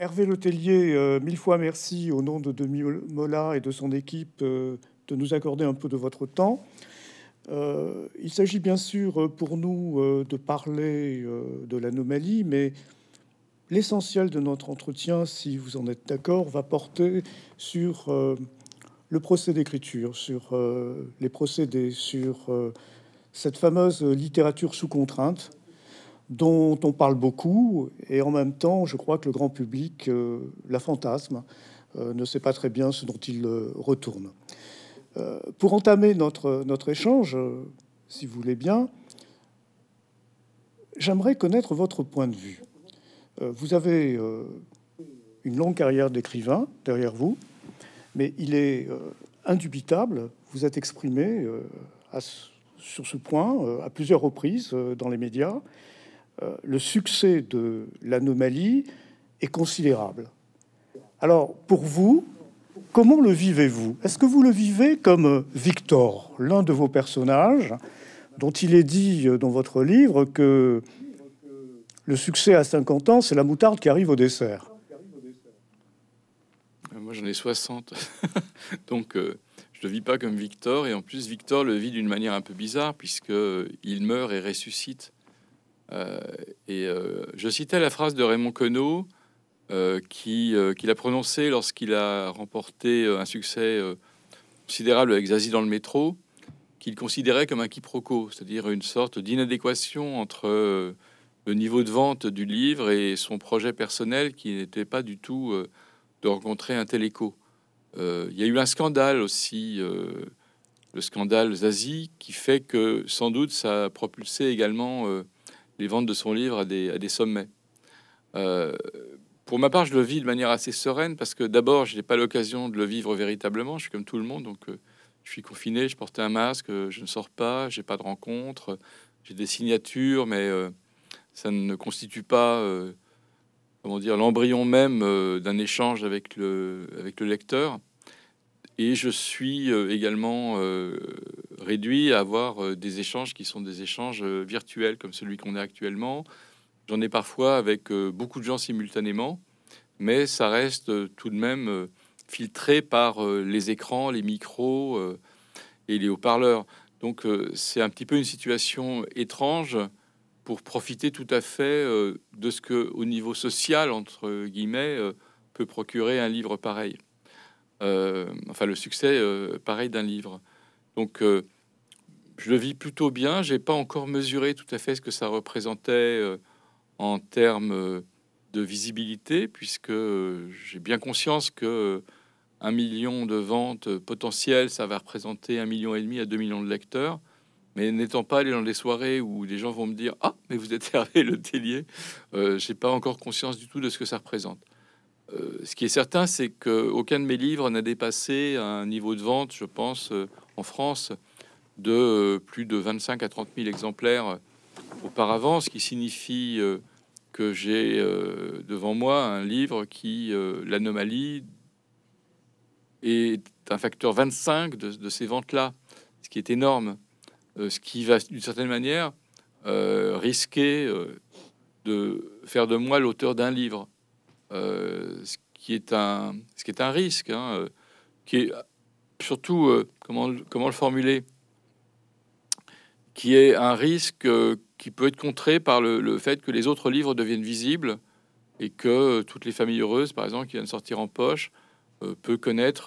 Hervé Letellier, mille fois merci au nom de Demi Mola et de son équipe de nous accorder un peu de votre temps. Il s'agit bien sûr pour nous de parler de l'anomalie, mais l'essentiel de notre entretien, si vous en êtes d'accord, va porter sur le procès d'écriture, sur les procédés, sur cette fameuse littérature sous contrainte dont on parle beaucoup, et en même temps, je crois que le grand public la fantasme, ne sait pas très bien ce dont il retourne. Pour entamer notre échange, si vous voulez bien, j'aimerais connaître votre point de vue. Vous avez une longue carrière d'écrivain derrière vous, mais il est indubitable, vous êtes exprimé sur ce point à plusieurs reprises dans les médias. Le succès de l'anomalie est considérable. Alors, pour vous, comment le vivez-vous? Est-ce que vous le vivez comme Victor, l'un de vos personnages, dont il est dit dans votre livre que le succès à 50 ans, c'est la moutarde qui arrive au dessert? Moi, j'en ai 60. Donc, je le vis pas comme Victor. Et en plus, Victor le vit d'une manière un peu bizarre, puisque il meurt et ressuscite. Je citais la phrase de Raymond Queneau qu'il a prononcée lorsqu'il a remporté un succès considérable avec Zazie dans le métro, qu'il considérait comme un quiproquo, c'est-à-dire une sorte d'inadéquation entre le niveau de vente du livre et son projet personnel qui n'était pas du tout de rencontrer un tel écho. Il y a eu un scandale aussi, le scandale Zazie, qui fait que sans doute ça a propulsé également les ventes de son livre à des sommets. Euh, pour ma part, je le vis de manière assez sereine parce que d'abord, je n'ai pas l'occasion de le vivre véritablement. Je suis comme tout le monde, donc je suis confiné, je porte un masque, je ne sors pas, j'ai pas de rencontres, j'ai des signatures, mais ça ne constitue pas, comment dire, l'embryon même d'un échange avec le lecteur. Et je suis également réduit à avoir des échanges qui sont des échanges virtuels comme celui qu'on a actuellement. J'en ai parfois avec beaucoup de gens simultanément, mais ça reste tout de même filtré par les écrans, les micros et les haut-parleurs. Donc c'est un petit peu une situation étrange pour profiter tout à fait de ce que, au niveau social, entre guillemets, peut procurer un livre pareil. Enfin, le succès pareil d'un livre. Donc je le vis plutôt bien. J'ai pas encore mesuré tout à fait ce que ça représentait en termes de visibilité, puisque j'ai bien conscience que 1 million de ventes potentielles, ça va représenter 1,5 million à 2 millions de lecteurs. Mais n'étant pas allé dans des soirées où les gens vont me dire ah mais vous êtes Hervé Letellier, j'ai pas encore conscience du tout de ce que ça représente. Ce qui est certain, c'est qu'aucun de mes livres n'a dépassé un niveau de vente, je pense, en France, de plus de 25 à 30 000 exemplaires auparavant, ce qui signifie que j'ai devant moi un livre qui, l'anomalie, est un facteur 25 de ces ventes-là, ce qui est énorme, ce qui va d'une certaine manière risquer de faire de moi l'auteur d'un livre, ce qui est un risque, hein, qui est surtout, comment le formuler, qui est un risque qui peut être contré par le fait que les autres livres deviennent visibles et que toutes les familles heureuses, par exemple, qui viennent sortir en poche, peut connaître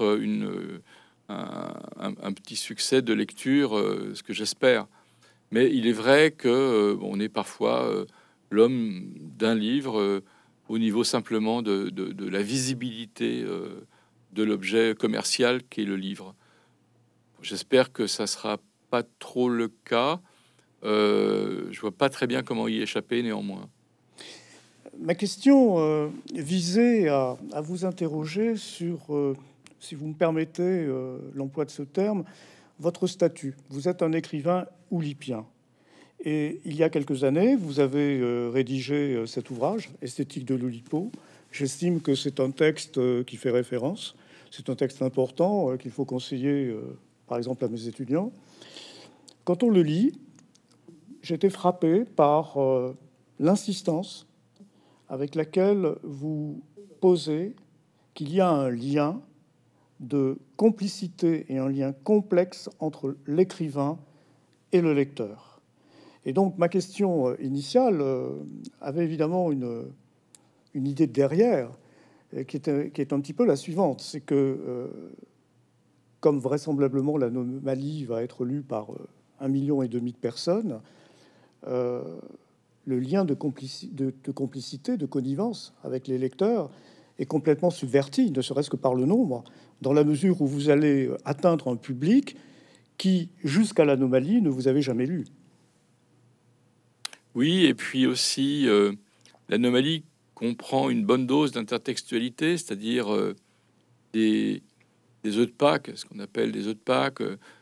un petit succès de lecture, ce que j'espère. Mais il est vrai que on est parfois l'homme d'un livre au niveau simplement de la visibilité de l'objet commercial qu'est le livre. J'espère que ça sera pas trop le cas. Je vois pas très bien comment y échapper néanmoins. Ma question visait à vous interroger sur, si vous me permettez l'emploi de ce terme, votre statut. Vous êtes un écrivain oulipien. Et il y a quelques années, vous avez rédigé cet ouvrage, Esthétique de l'Oulipo. J'estime que c'est un texte qui fait référence. C'est un texte important qu'il faut conseiller, par exemple, à mes étudiants. Quand on le lit, j'étais frappé par l'insistance avec laquelle vous poser qu'il y a un lien de complicité et un lien complexe entre l'écrivain et le lecteur. Et donc ma question initiale avait évidemment une idée derrière, qui est un petit peu la suivante. C'est que, comme vraisemblablement l'anomalie va être lue par 1,5 million de personnes, le lien de complicité, de connivence avec les lecteurs est complètement subverti, ne serait-ce que par le nombre, dans la mesure où vous allez atteindre un public qui, jusqu'à l'anomalie, ne vous avait jamais lu. Oui, et puis aussi, l'anomalie comprend une bonne dose d'intertextualité, c'est-à-dire des œufs de Pâques, ce qu'on appelle des œufs de Pâques,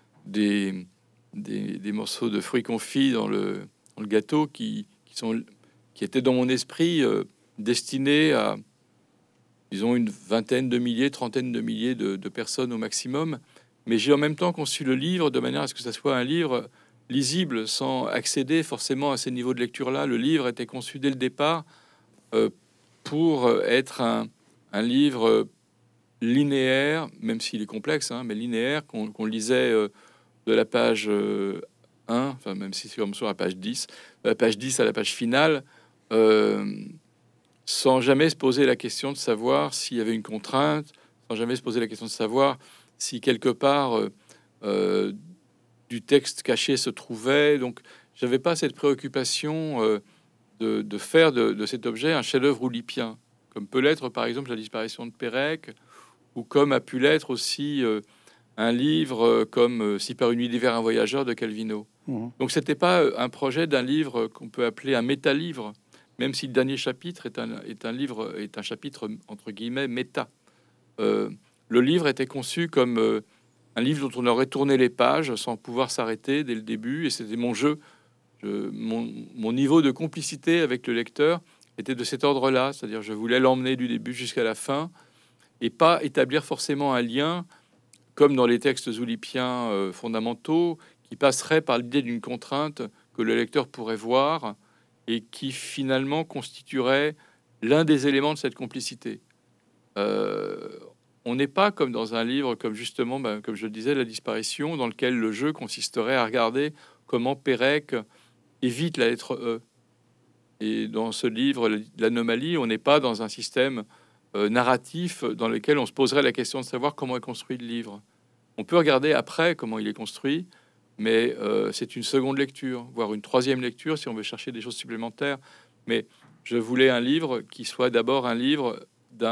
des morceaux de fruits confits dans le gâteau qui étaient dans mon esprit destinés à, disons, une vingtaine de milliers, trentaine de milliers de personnes au maximum. Mais j'ai en même temps conçu le livre de manière à ce que ça soit un livre lisible sans accéder forcément à ces niveaux de lecture-là. Le livre était conçu dès le départ pour être un livre linéaire, même s'il est complexe, hein, mais linéaire, qu'on lisait de la page 1, enfin même si c'est comme sur la page 10, de la page 10 à la page finale, sans jamais se poser la question de savoir s'il y avait une contrainte, sans jamais se poser la question de savoir si quelque part du texte caché se trouvait. Donc j'avais pas cette préoccupation de faire de cet objet un chef-d'œuvre oulipien, comme peut l'être par exemple la disparition de Pérec, ou comme a pu l'être aussi un livre comme Si par une nuit d'hiver un voyageur de Calvino. Donc c'était pas un projet d'un livre qu'on peut appeler un méta-livre, même si le dernier chapitre est un chapitre entre guillemets méta. Le livre était conçu comme un livre dont on aurait tourné les pages sans pouvoir s'arrêter dès le début, et c'était mon jeu. Mon niveau de complicité avec le lecteur était de cet ordre-là, c'est-à-dire je voulais l'emmener du début jusqu'à la fin et pas établir forcément un lien comme dans les textes oulipiens fondamentaux qui passerait par l'idée d'une contrainte que le lecteur pourrait voir et qui finalement constituerait l'un des éléments de cette complicité. On n'est pas comme dans un livre comme justement, comme je le disais, La disparition, dans lequel le jeu consisterait à regarder comment Pérec évite la lettre E. Et dans ce livre, l'anomalie, on n'est pas dans un système narratif dans lequel on se poserait la question de savoir comment est construit le livre. On peut regarder après comment il est construit, mais c'est une seconde lecture, voire une troisième lecture si on veut chercher des choses supplémentaires. Mais je voulais un livre qui soit d'abord un livre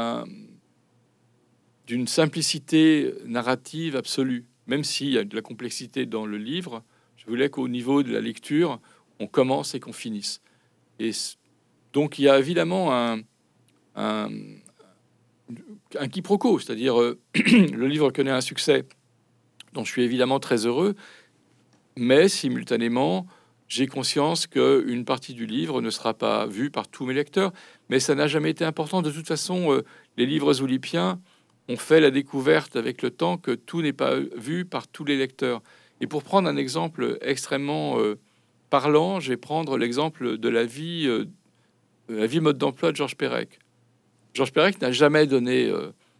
d'une simplicité narrative absolue, même s'il y a de la complexité dans le livre. Je voulais qu'au niveau de la lecture, on commence et qu'on finisse. Et donc il y a évidemment un quiproquo, c'est-à-dire le livre connaît un succès dont je suis évidemment très heureux, mais simultanément, j'ai conscience qu'une partie du livre ne sera pas vue par tous mes lecteurs, mais ça n'a jamais été important. De toute façon, les livres oulipiens ont fait la découverte avec le temps que tout n'est pas vu par tous les lecteurs. Et pour prendre un exemple extrêmement parlant, je vais prendre l'exemple de la vie mode d'emploi de Georges Perec. Georges Perec n'a jamais donné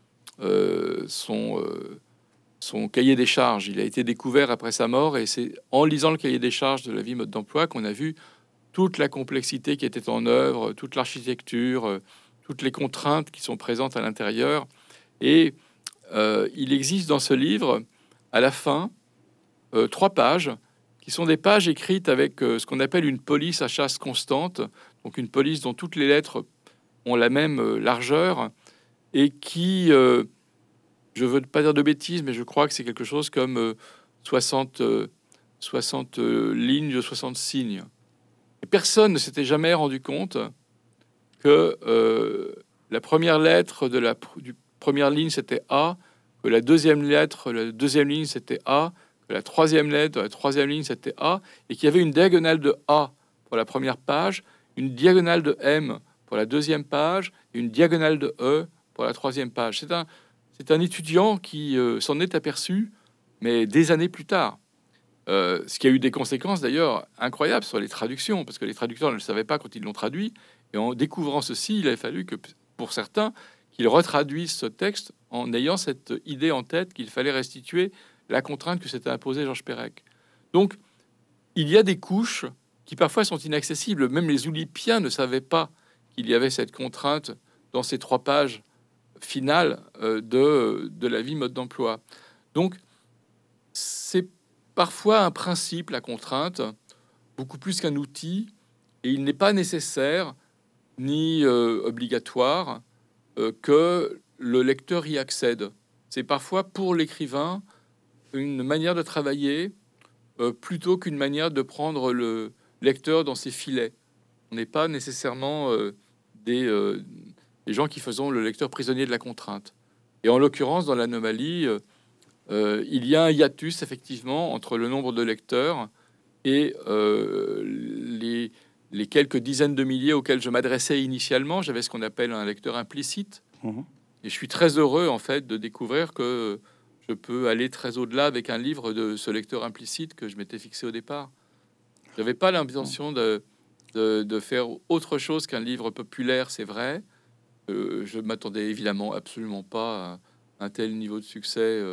son cahier des charges. Il a été découvert après sa mort, et c'est en lisant le cahier des charges de la vie mode d'emploi qu'on a vu toute la complexité qui était en œuvre, toute l'architecture, toutes les contraintes qui sont présentes à l'intérieur. Et il existe dans ce livre, à la fin, 3 pages qui sont des pages écrites avec ce qu'on appelle une police à chasse constante, donc une police dont toutes les lettres ont la même largeur, et qui, je veux pas dire de bêtises, mais je crois que c'est quelque chose comme 60 lignes de 60 signes. Et personne ne s'était jamais rendu compte que la première lettre du première ligne c'était A, que la deuxième ligne c'était A, que la troisième lettre de la troisième ligne c'était A, et qu'il y avait une diagonale de A pour la première page, une diagonale de M pour la deuxième page, et une diagonale de E pour la troisième page. C'est un étudiant qui s'en est aperçu, mais des années plus tard. Ce qui a eu des conséquences d'ailleurs incroyables sur les traductions, parce que les traducteurs ne le savaient pas quand ils l'ont traduit. Et en découvrant ceci, il a fallu que, pour certains, qu'il retraduise ce texte en ayant cette idée en tête qu'il fallait restituer la contrainte que s'était imposée Georges Perec. Donc, il y a des couches qui parfois sont inaccessibles. Même les Oulipiens ne savaient pas qu'il y avait cette contrainte dans ces 3 pages finales de la vie mode d'emploi. Donc, c'est parfois un principe, la contrainte, beaucoup plus qu'un outil, et il n'est pas nécessaire ni obligatoire que le lecteur y accède. C'est parfois pour l'écrivain une manière de travailler plutôt qu'une manière de prendre le lecteur dans ses filets. On n'est pas nécessairement des gens qui faisons le lecteur prisonnier de la contrainte. Et en l'occurrence, dans l'anomalie, il y a un hiatus effectivement entre le nombre de lecteurs et les quelques dizaines de milliers auxquels je m'adressais initialement. J'avais ce qu'on appelle un lecteur implicite. Et je suis très heureux en fait de découvrir que je peux aller très au-delà avec un livre de ce lecteur implicite que je m'étais fixé au départ. Je n'avais pas l'intention de faire autre chose qu'un livre populaire, c'est vrai. Je m'attendais évidemment absolument pas à un tel niveau de succès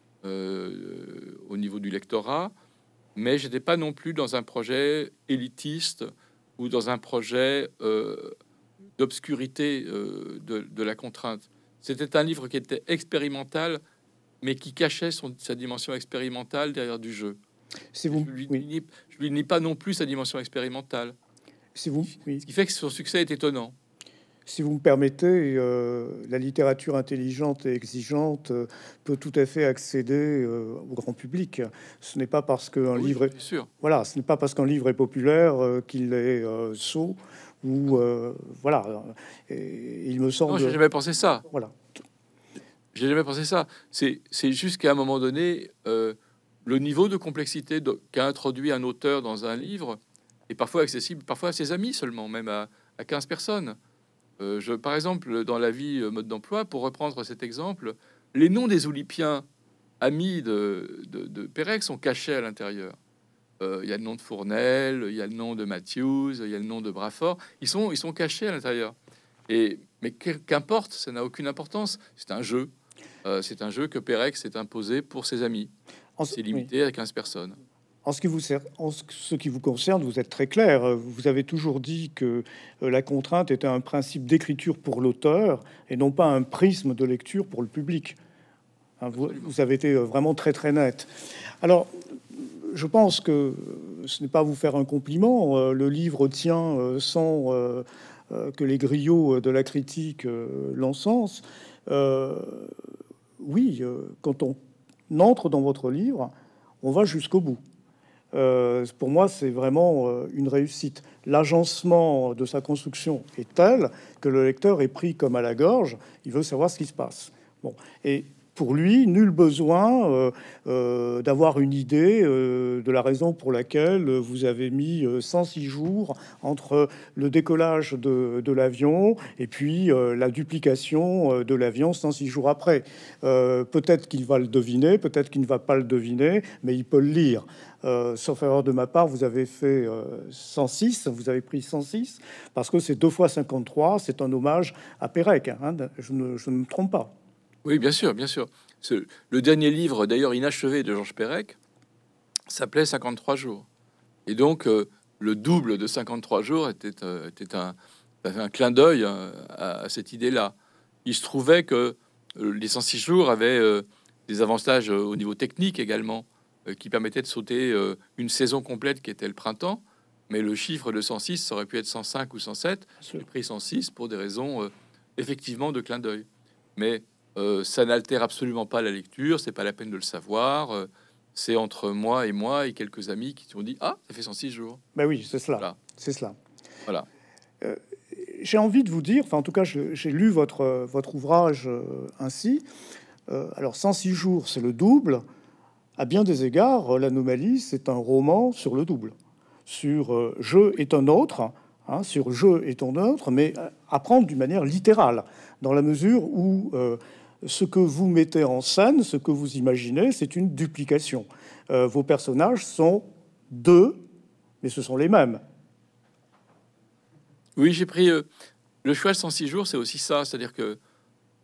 au niveau du lectorat, mais j'étais pas non plus dans un projet élitiste ou dans un projet d'obscurité de la contrainte. C'était un livre qui était expérimental, mais qui cachait sa dimension expérimentale derrière du jeu. Si vous, Je lui nie pas non plus sa dimension expérimentale. Si vous, Ce qui fait que son succès est étonnant. Si vous me permettez, la littérature intelligente et exigeante peut tout à fait accéder au grand public. Ce n'est pas parce qu'un livre est... sûr. Voilà, ce n'est pas parce qu'un livre est populaire qu'il est sot ou voilà. Et il me semble. Non, j'ai jamais pensé ça. Voilà. J'ai jamais pensé ça. C'est juste qu'à un moment donné, le niveau de complexité qu'a introduit un auteur dans un livre est parfois accessible, parfois à ses amis seulement, même à 15 personnes. Par exemple, dans la vie mode d'emploi, pour reprendre cet exemple, les noms des Oulipiens amis de Pérec sont cachés à l'intérieur. Il y a le nom de Fournel, il y a le nom de Matthews, il y a le nom de Brafort. Ils sont cachés à l'intérieur. Mais qu'importe, ça n'a aucune importance. C'est un jeu. C'est un jeu que Pérec s'est imposé pour ses amis. C'est limité à 15 personnes. En ce qui vous concerne, vous êtes très clair. Vous avez toujours dit que la contrainte était un principe d'écriture pour l'auteur et non pas un prisme de lecture pour le public. Hein, vous avez été vraiment très très net. Alors, je pense que ce n'est pas vous faire un compliment. Le livre tient sans que les griots de la critique l'encensent. Oui, quand on entre dans votre livre, on va jusqu'au bout. Pour moi, c'est vraiment une réussite. L'agencement de sa construction est tel que le lecteur est pris comme à la gorge. Il veut savoir ce qui se passe. Bon, et pour lui, nul besoin d'avoir une idée de la raison pour laquelle vous avez mis 106 jours entre le décollage de l'avion et puis la duplication de l'avion 106 jours après. Peut-être qu'il va le deviner, peut-être qu'il ne va pas le deviner, mais il peut le lire. Sauf erreur de ma part, vous avez fait 106, vous avez pris 106, parce que c'est 2 fois 53, c'est un hommage à Pérec, hein, je ne me trompe pas. Oui, bien sûr, bien sûr. Le dernier livre, d'ailleurs inachevé, de Georges Perec, s'appelait 53 jours. Et donc, le double de 53 jours était un clin d'œil à cette idée-là. Il se trouvait que les 106 jours avaient des avantages au niveau technique également, qui permettaient de sauter une saison complète qui était le printemps. Mais le chiffre de 106, ça aurait pu être 105 ou 107. J'ai pris 106 pour des raisons effectivement de clin d'œil. Mais ça n'altère absolument pas la lecture, c'est pas la peine de le savoir. C'est entre moi et quelques amis qui ont dit « Ah, ça fait 106 jours ». Ben oui, c'est cela. Voilà. C'est cela. Voilà. J'ai envie de vous dire, enfin en tout cas, j'ai lu votre ouvrage ainsi. Alors 106 jours, c'est le double. À bien des égards, l'anomalie, c'est un roman sur le double. Sur je est un autre, hein, sur je est un autre, mais à prendre d'une manière littérale, dans la mesure où ce que vous mettez en scène, ce que vous imaginez, c'est une duplication. Vos personnages sont deux, mais ce sont les mêmes. Oui, j'ai pris le choix de 106 jours, c'est aussi ça, c'est-à-dire que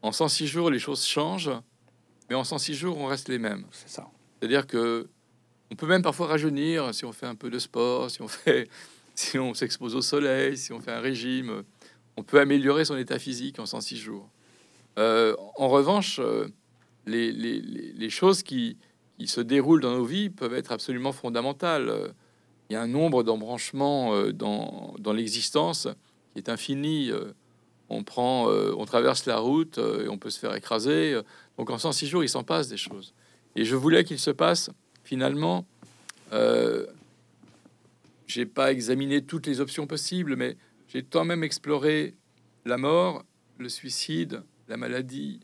en 106 jours, les choses changent, mais en 106 jours, on reste les mêmes. C'est ça. C'est-à-dire que on peut même parfois rajeunir si on fait un peu de sport, si on s'expose au soleil, si on fait un régime, on peut améliorer son état physique en 106 jours. En revanche, les choses qui se déroulent dans nos vies peuvent être absolument fondamentales. Il y a un nombre d'embranchements dans l'existence qui est infini. On traverse la route et on peut se faire écraser. Donc en 106 jours, il s'en passe des choses. Et je voulais qu'il se passe finalement. J'ai pas examiné toutes les options possibles, mais j'ai quand même exploré la mort, le suicide, la maladie,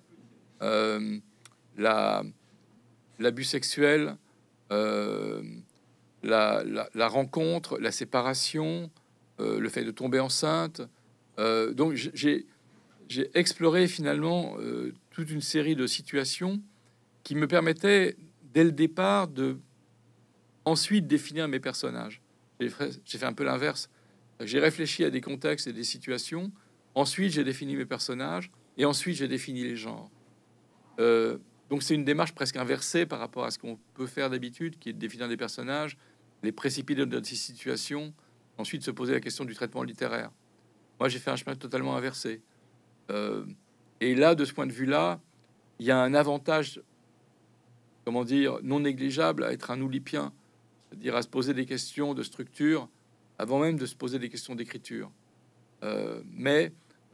la l'abus sexuel, euh, la rencontre, la séparation, le fait de tomber enceinte. Donc j'ai exploré finalement toute une série de situations qui me permettaient dès le départ de ensuite définir mes personnages. J'ai fait un peu l'inverse. J'ai réfléchi à des contextes et des situations. Ensuite, j'ai défini mes personnages et ensuite j'ai défini les genres. Euh, donc c'est une démarche presque inversée par rapport à ce qu'on peut faire d'habitude, qui est de définir des personnages, les précipiter dans ces situations, ensuite se poser la question du traitement littéraire. Moi, j'ai fait un chemin totalement inversé. Euh, et là, de ce point de vue-là, il y a un avantage, comment dire, non négligeable à être un oulipien, c'est-à-dire à se poser des questions de structure avant même de se poser des questions d'écriture. Mais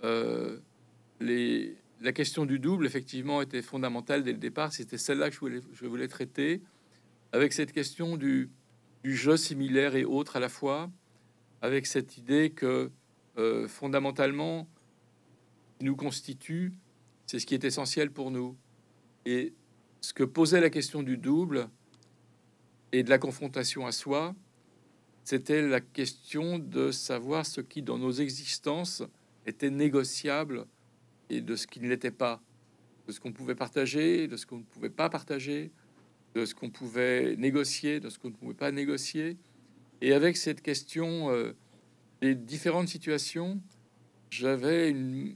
la question du double, effectivement, était fondamentale dès le départ. C'était celle-là que je voulais traiter, avec cette question du jeu similaire et autre à la fois, avec cette idée que fondamentalement, ce qui nous constitue, c'est ce qui est essentiel pour nous. Et ce que posait la question du double et de la confrontation à soi, c'était la question de savoir ce qui, dans nos existences, était négociable et de ce qui ne l'était pas, de ce qu'on pouvait partager, de ce qu'on ne pouvait pas partager, de ce qu'on pouvait négocier, de ce qu'on ne pouvait pas négocier. Et avec cette question des différentes situations, j'avais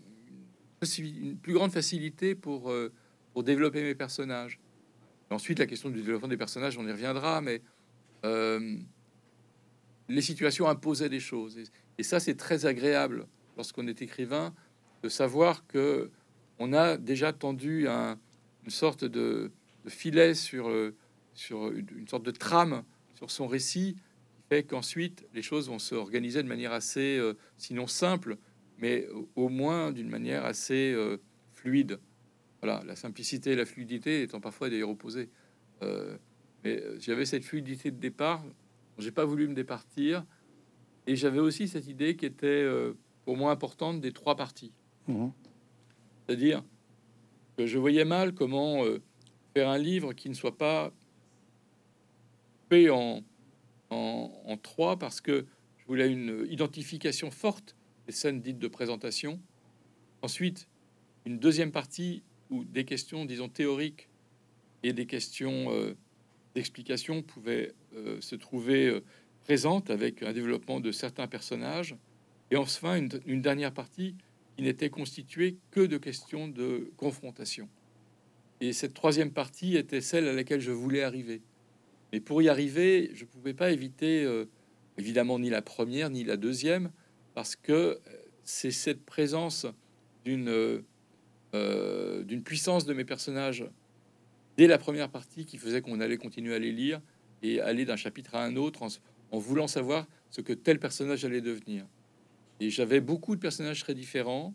une plus grande facilité pour développer mes personnages. Ensuite, la question du développement des personnages, on y reviendra, mais euh, les situations imposaient des choses. Et ça, c'est très agréable lorsqu'on est écrivain, de savoir que on a déjà tendu une sorte de filet sur une sorte de trame sur son récit, qui fait qu'ensuite, les choses vont se organiser de manière assez, sinon simple, mais au moins d'une manière assez fluide. Voilà, la simplicité et la fluidité étant parfois d'ailleurs opposées. Euh, mais j'avais cette fluidité de départ, j'ai pas voulu me départir, et j'avais aussi cette idée qui était pour moi importante des trois parties. Mhm. C'est-à-dire que je voyais mal comment faire un livre qui ne soit pas fait en trois, parce que je voulais une identification forte des scènes dites de présentation. Ensuite, une deuxième partie où des questions, disons, théoriques et des questions d'explication pouvaient se trouver présentes avec un développement de certains personnages. Et enfin, une dernière partie qui n'était constituée que de questions de confrontation. Et cette troisième partie était celle à laquelle je voulais arriver. Mais pour y arriver, je ne pouvais pas éviter, évidemment, ni la première, ni la deuxième, parce que c'est cette présence d'une d'une puissance de mes personnages dès la première partie qui faisait qu'on allait continuer à les lire et aller d'un chapitre à un autre en voulant savoir ce que tel personnage allait devenir. Et j'avais beaucoup de personnages très différents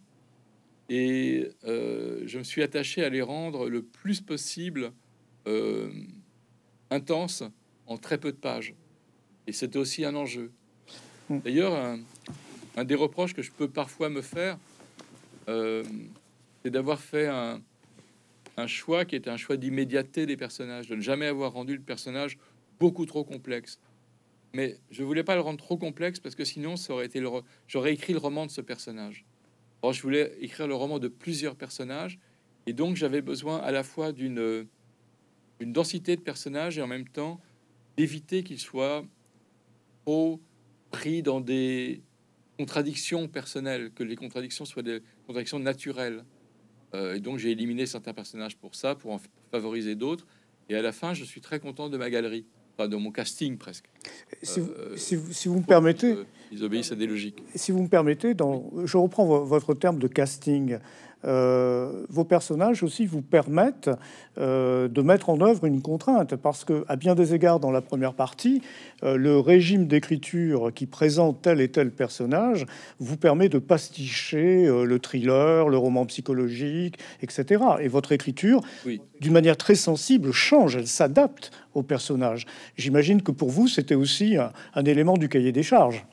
et je me suis attaché à les rendre le plus possible euh, intenses en très peu de pages. Et c'était aussi un enjeu. Mm. D'ailleurs, un des reproches que je peux parfois me faire, euh, c'est d'avoir fait un choix qui était un choix d'immédiateté des personnages, de ne jamais avoir rendu le personnage beaucoup trop complexe. Mais je voulais pas le rendre trop complexe parce que sinon ça aurait été j'aurais écrit le roman de ce personnage. Or, je voulais écrire le roman de plusieurs personnages et donc j'avais besoin à la fois d'une densité de personnages et en même temps d'éviter qu'ils soient trop pris dans des contradictions personnelles, que les contradictions soient des contradictions naturelles. Et donc j'ai éliminé certains personnages pour ça, pour en favoriser d'autres. Et à la fin, je suis très content de ma galerie, enfin de mon casting presque. Si vous me permettez, Ils obéissent à des logiques. si vous me permettez, je reprends votre terme de casting. Vos personnages aussi vous permettent de mettre en œuvre une contrainte, parce que, à bien des égards, dans la première partie, le régime d'écriture qui présente tel et tel personnage vous permet de pasticher le thriller, le roman psychologique, etc. Et votre écriture, Oui. d'une manière très sensible, change, elle s'adapte au personnage. J'imagine que pour vous, c'était aussi un élément du cahier des charges.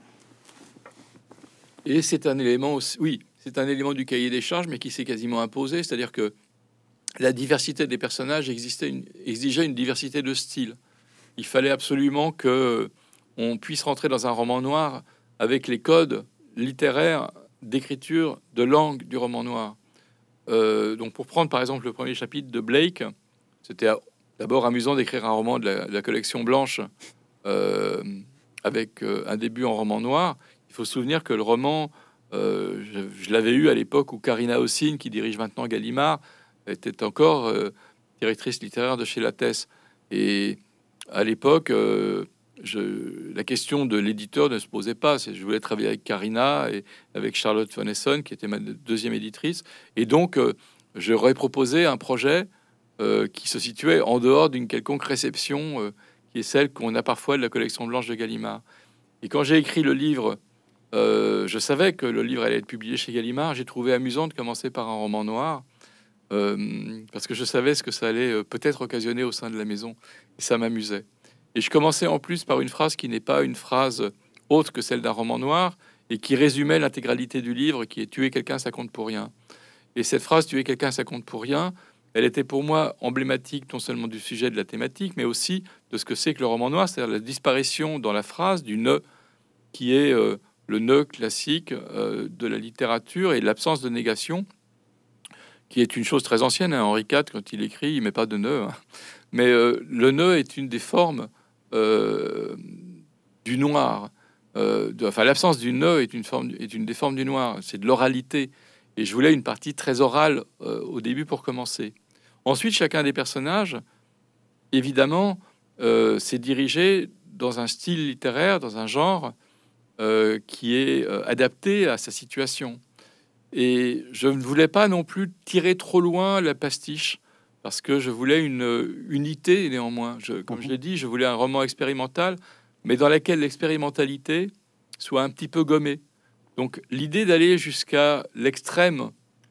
Et c'est un élément aussi, oui, c'est un élément du cahier des charges, mais qui s'est quasiment imposé. C'est-à-dire que la diversité des personnages exigeait une diversité de styles. Il fallait absolument que on puisse rentrer dans un roman noir avec les codes littéraires d'écriture, de langue du roman noir. Donc, pour prendre par exemple le premier chapitre de Blake, c'était d'abord amusant d'écrire un roman de la collection blanche euh, avec un début en roman noir. Il faut se souvenir que le roman, je l'avais eu à l'époque où Karina Ossine, qui dirige maintenant Gallimard, était encore directrice littéraire de chez Lattès. Et à l'époque, la question de l'éditeur ne se posait pas. Je voulais travailler avec Karina et avec Charlotte von Essen, qui était ma deuxième éditrice. Et donc, j'aurais proposé un projet qui se situait en dehors d'une quelconque réception, qui est celle qu'on a parfois de la collection blanche de Gallimard. Et quand j'ai écrit le livre, je savais que le livre allait être publié chez Gallimard. J'ai trouvé amusant de commencer par un roman noir, parce que je savais ce que ça allait peut-être occasionner au sein de la maison. Et ça m'amusait. Et je commençais en plus par une phrase qui n'est pas une phrase autre que celle d'un roman noir, et qui résumait l'intégralité du livre, qui est tuer quelqu'un, ça compte pour rien. Et cette phrase, tuer quelqu'un, ça compte pour rien, elle était pour moi emblématique non seulement du sujet de la thématique, mais aussi de ce que c'est que le roman noir, c'est-à-dire la disparition dans la phrase du ne, qui est le nœud classique de la littérature, et l'absence de négation, qui est une chose très ancienne. Hein. Henri IV, quand il écrit, il met pas de nœud. Hein. Mais le nœud est une des formes du noir. Enfin, l'absence du nœud est une des formes du noir. C'est de l'oralité. Et je voulais une partie très orale au début pour commencer. Ensuite, chacun des personnages, évidemment, s'est dirigé dans un style littéraire, dans un genre qui est adapté à sa situation. Et je ne voulais pas non plus tirer trop loin la pastiche, parce que je voulais une unité néanmoins. Comme je l'ai dit, je voulais un roman expérimental, mais dans lequel l'expérimentalité soit un petit peu gommée. Donc l'idée d'aller jusqu'à l'extrême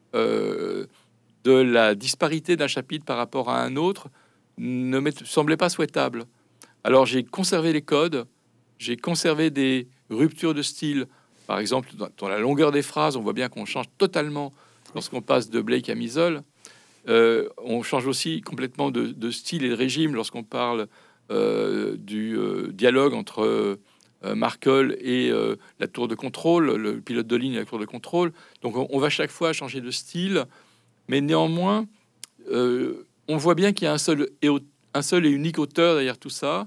de la disparité d'un chapitre par rapport à un autre ne me semblait pas souhaitable. Alors j'ai conservé les codes, j'ai conservé des ruptures de style. Par exemple, dans la longueur des phrases, on voit bien qu'on change totalement lorsqu'on passe de Blake à Misol. On change aussi complètement de style et de régime lorsqu'on parle du dialogue entre Markel et la tour de contrôle, le pilote de ligne et la tour de contrôle. Donc on va chaque fois changer de style, mais néanmoins, on voit bien qu'il y a un seul et unique auteur derrière tout ça,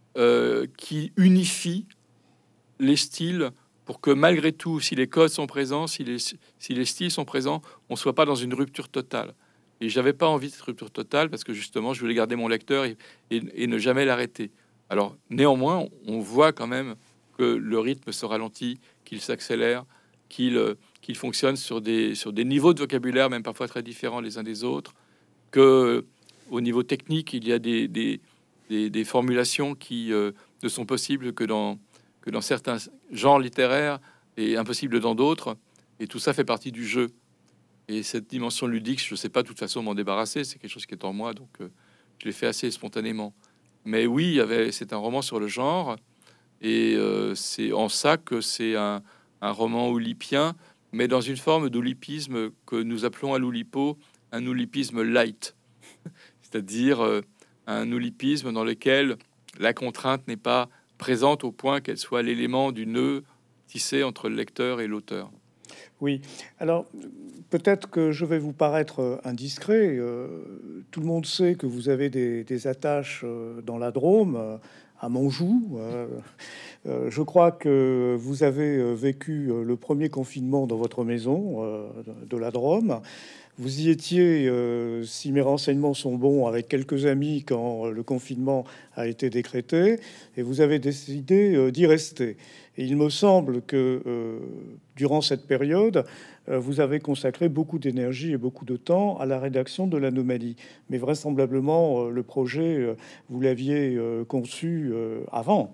qui unifie les styles pour que malgré tout, si les codes sont présents, si les styles sont présents, on soit pas dans une rupture totale. Et j'avais pas envie de cette rupture totale parce que justement, je voulais garder mon lecteur et ne jamais l'arrêter. Alors néanmoins, on voit quand même que le rythme se ralentit, qu'il s'accélère, qu'il fonctionne sur des niveaux de vocabulaire même parfois très différents les uns des autres, que au niveau technique, il y a des formulations qui ne sont possibles que dans certains genres littéraires et impossibles dans d'autres. Et tout ça fait partie du jeu. Et cette dimension ludique, je ne sais pas de toute façon m'en débarrasser. C'est quelque chose qui est en moi, donc je l'ai fait assez spontanément. Mais oui, c'est un roman sur le genre. Et c'est en ça que c'est un roman oulipien, mais dans une forme d'oulipisme que nous appelons à l'Oulipo un oulipisme light. C'est-à-dire un oulipisme dans lequel la contrainte n'est pas présente au point qu'elle soit l'élément du nœud tissé entre le lecteur et l'auteur. Oui, alors peut-être que je vais vous paraître indiscret. Tout le monde sait que vous avez des attaches dans la Drôme, à Montjoux. Je crois que vous avez vécu le premier confinement dans votre maison de la Drôme. Vous y étiez, si mes renseignements sont bons, avec quelques amis quand le confinement a été décrété, et vous avez décidé d'y rester. Et il me semble que durant cette période, vous avez consacré beaucoup d'énergie et beaucoup de temps à la rédaction de l'Anomalie. Mais vraisemblablement, le projet, vous l'aviez conçu avant.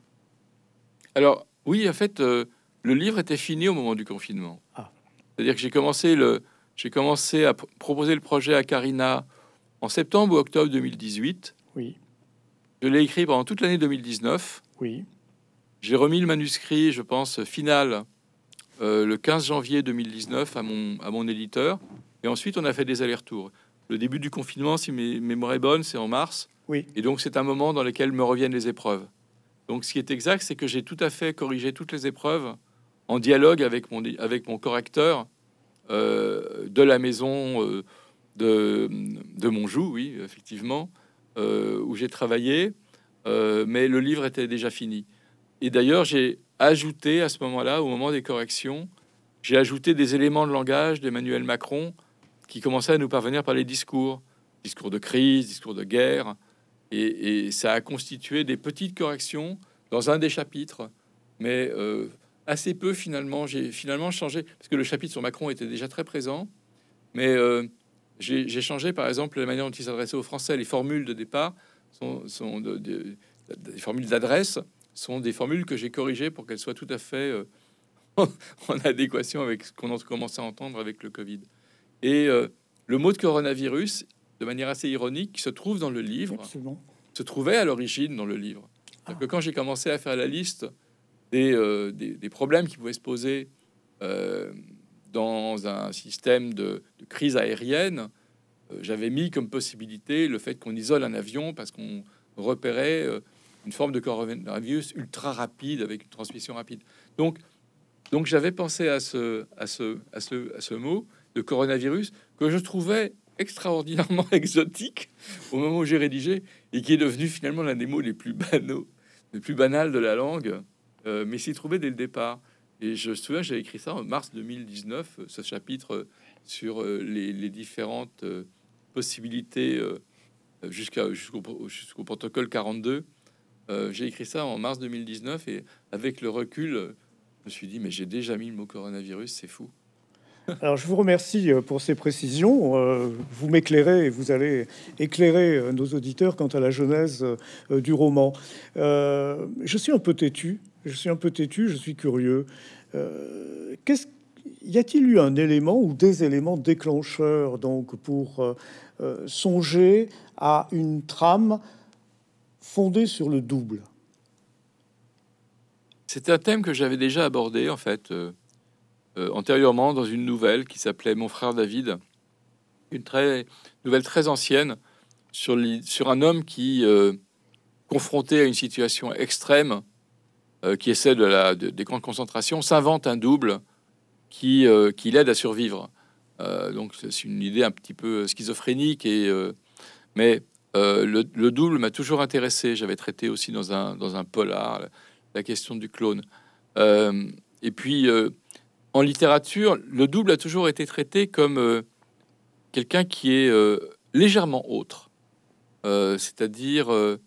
Alors, oui, en fait, le livre était fini au moment du confinement. Ah, C'est-à-dire que j'ai commencé à proposer le projet à Karina en septembre ou octobre 2018. oui, Je l'ai écrit pendant toute l'année 2019. oui, J'ai remis le manuscrit, je pense, final, le 15 janvier 2019 à mon éditeur. Et ensuite, on a fait des allers-retours. Le début du confinement, si mes mémoires est bonne, c'est en mars. oui. Et donc, c'est un moment dans lequel me reviennent les épreuves. Donc, ce qui est exact, c'est que j'ai tout à fait corrigé toutes les épreuves en dialogue avec mon correcteur de la maison de Montjoux, oui, effectivement, où j'ai travaillé. Mais le livre était déjà fini. Et d'ailleurs, j'ai ajouté à ce moment-là, au moment des corrections, j'ai ajouté des éléments de langage d'Emmanuel Macron qui commençaient à nous parvenir par les discours, discours de crise, discours de guerre, et ça a constitué des petites corrections dans un des chapitres, mais assez peu finalement. J'ai finalement changé parce que le chapitre sur Macron était déjà très présent, mais j'ai changé par exemple la manière dont il s'adressait aux Français. Les formules de départ sont des formules d'adresse sont des formules que j'ai corrigées pour qu'elles soient tout à fait en adéquation avec ce qu'on a commencé à entendre avec le Covid. Et le mot de coronavirus, de manière assez ironique, qui se trouve dans le livre, Absolument. se trouvait à l'origine dans le livre. C'est-à-dire que quand j'ai commencé à faire la liste des problèmes qui pouvaient se poser euh, dans un système de crise aérienne, j'avais mis comme possibilité le fait qu'on isole un avion parce qu'on repérait une forme de coronavirus ultra rapide avec une transmission rapide. Donc j'avais pensé à ce mot de coronavirus que je trouvais extraordinairement exotique au moment où j'ai rédigé et qui est devenu finalement l'un des mots les plus banaux, les plus banals de la langue, mais s'y trouvait dès le départ. Et je me souviens, j'ai écrit ça en mars 2019, ce chapitre sur les différentes possibilités jusqu'au protocole 42. J'ai écrit ça en mars 2019 et avec le recul, je me suis dit, mais j'ai déjà mis le mot coronavirus, c'est fou. Alors, je vous remercie pour ces précisions. Vous m'éclairez et vous allez éclairer nos auditeurs quant à la genèse du roman. Je suis un peu têtu. Je suis curieux. Qu'est-ce Y a-t-il eu un élément ou des éléments déclencheurs donc pour songer à une trame fondée sur le double? C'est un thème que j'avais déjà abordé en fait antérieurement dans une nouvelle qui s'appelait Mon frère David, nouvelle très ancienne sur un homme qui, confronté à une situation extrême, qui est celle des camps de concentration, s'invente un double qui l'aide à survivre. Donc c'est une idée un petit peu schizophrénique, mais le double m'a toujours intéressé. J'avais traité aussi dans un polar la question du clone. Et puis en littérature, le double a toujours été traité comme quelqu'un qui est légèrement autre, c'est-à-dire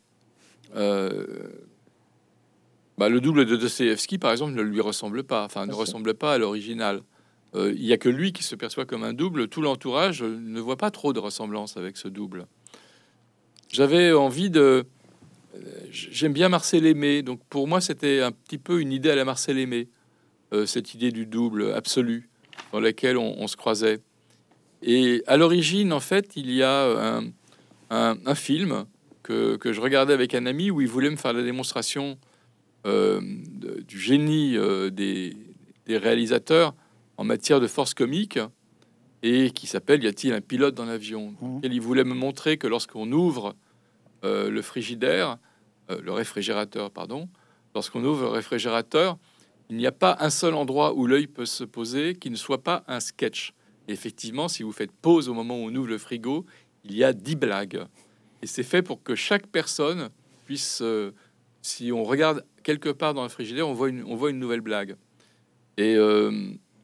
le double de Dostoïevski, par exemple, ne lui ressemble pas, enfin ne ressemble pas à l'original. Il y a que lui qui se perçoit comme un double. Tout l'entourage ne voit pas trop de ressemblance avec ce double. J'avais envie j'aime bien Marcel Aimé, donc pour moi c'était un petit peu une idée à la Marcel Aimé, cette idée du double absolu dans laquelle on se croisait. Et à l'origine, en fait, il y a un film que je regardais avec un ami où il voulait me faire la démonstration du génie des réalisateurs en matière de force comique et qui s'appelle Y a-t-il un pilote dans l'avion? Et il voulait me montrer que lorsqu'on ouvre le réfrigérateur, pardon, lorsqu'on ouvre le réfrigérateur, il n'y a pas un seul endroit où l'œil peut se poser qui ne soit pas un sketch. Et effectivement, si vous faites pause au moment où on ouvre le frigo, il y a 10 blagues. Et c'est fait pour que chaque personne puisse, si on regarde quelque part dans le frigidaire, on voit une nouvelle blague. Et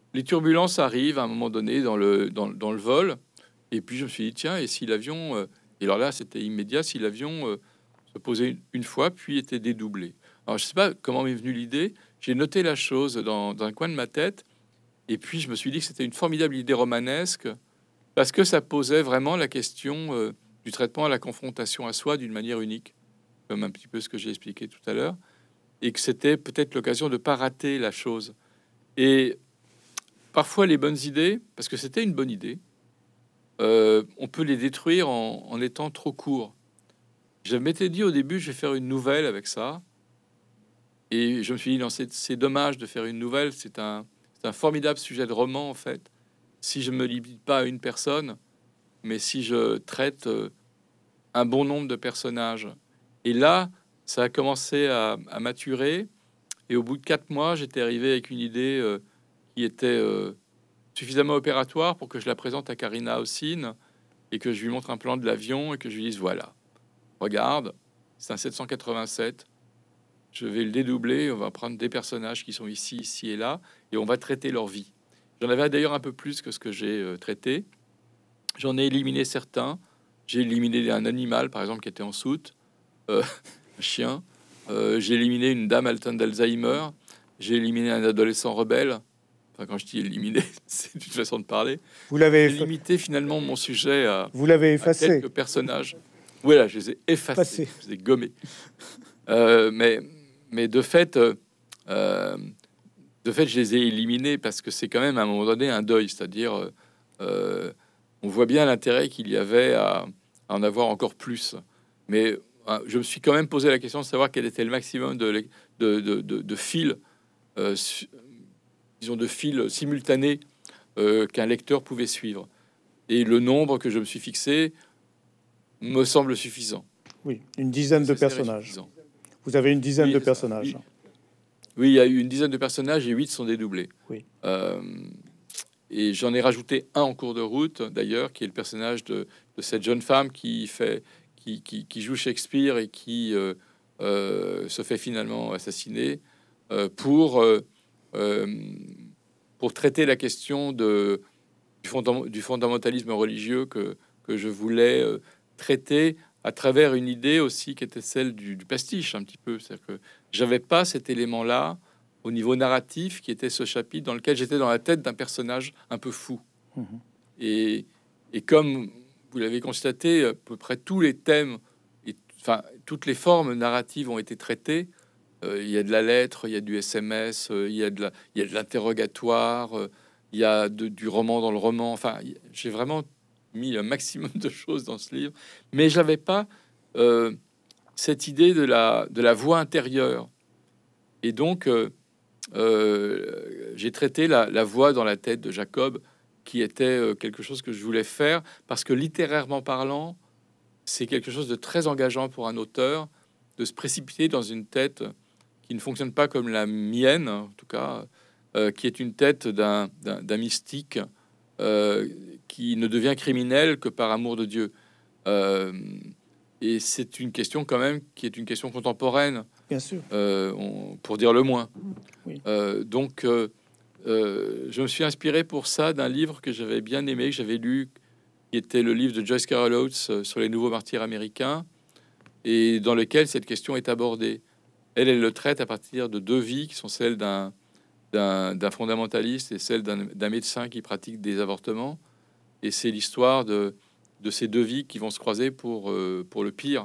les turbulences arrivent à un moment donné dans le vol. Et puis je me suis dit, tiens, et si l'avion... et alors là, c'était immédiat, si l'avion se posait une fois, puis était dédoublé. Alors je sais pas comment m'est venue l'idée. J'ai noté la chose dans un coin de ma tête. Et puis je me suis dit que c'était une formidable idée romanesque, parce que ça posait vraiment la question du traitement à la confrontation à soi d'une manière unique, comme un petit peu ce que j'ai expliqué tout à l'heure, et que c'était peut-être l'occasion de ne pas rater la chose. Et parfois les bonnes idées, parce que c'était une bonne idée, on peut les détruire en étant trop court. Je m'étais dit au début, je vais faire une nouvelle avec ça, et je me suis dit, non, c'est dommage de faire une nouvelle, c'est un formidable sujet de roman, en fait, si je me limite pas à une personne, mais si je traite un bon nombre de personnages. Et là, ça a commencé à maturer, et au bout de 4 mois, j'étais arrivé avec une idée qui était suffisamment opératoire pour que je la présente à Karina Ossine, et que je lui montre un plan de l'avion, et que je lui dise, voilà, regarde, c'est un 787, je vais le dédoubler, on va prendre des personnages qui sont ici, ici et là, et on va traiter leur vie. J'en avais d'ailleurs un peu plus que ce que j'ai traité. J'en ai éliminé certains. J'ai éliminé un animal, par exemple, qui était en soute, un chien. J'ai éliminé une dame atteinte d'Alzheimer. J'ai éliminé un adolescent rebelle. Enfin, quand je dis éliminer, c'est une façon de parler. Vous l'avez J'ai limité finalement mon sujet vous l'avez à effacé. quelques personnages. Voilà, je les ai effacés, je les ai gommés. Mais de fait, je les ai éliminés parce que c'est quand même à un moment donné un deuil, c'est-à-dire on voit bien l'intérêt qu'il y avait à en avoir encore plus. Mais je me suis quand même posé la question de savoir quel était le maximum de fils, disons de fils simultanés qu'un lecteur pouvait suivre. Et le nombre que je me suis fixé me semble suffisant. Oui, une dizaine de personnages. Vous avez une dizaine de personnages. Oui, il y a eu une dizaine de personnages et 8 sont dédoublés. Oui. Et j'en ai rajouté un en cours de route, d'ailleurs, qui est le personnage de cette jeune femme qui joue Shakespeare et qui se fait finalement assassiner pour traiter la question du fondamentalisme religieux que je voulais traiter à travers une idée aussi qui était celle du pastiche un petit peu. C'est-à-dire que j'avais pas cet élément-là au niveau narratif qui était ce chapitre dans lequel j'étais dans la tête d'un personnage un peu fou. Mmh. Et comme vous l'avez constaté, à peu près tous les thèmes, enfin toutes les formes narratives ont été traitées. Il y a de la lettre, il y a du SMS, il y a de l'interrogatoire, il y a du roman dans le roman. Enfin, j'ai vraiment mis un maximum de choses dans ce livre, mais j'avais pas cette idée de la voix intérieure. Et donc, j'ai traité la voix dans la tête de Jacob, qui était quelque chose que je voulais faire, parce que littérairement parlant, c'est quelque chose de très engageant pour un auteur, de se précipiter dans une tête qui ne fonctionne pas comme la mienne, en tout cas, qui est une tête d'un mystique qui ne devient criminel que par amour de Dieu. Et c'est une question quand même qui est une question contemporaine, Bien sûr. Pour dire le moins. Oui. Donc, je me suis inspiré pour ça d'un livre que j'avais bien aimé, que j'avais lu, qui était le livre de Joyce Carol Oates sur les nouveaux martyrs américains, et dans lequel cette question est abordée. Elle le traite à partir de deux vies qui sont celles d'un fondamentaliste et celle d'un médecin qui pratique des avortements. Et c'est l'histoire de ces deux vies qui vont se croiser pour le pire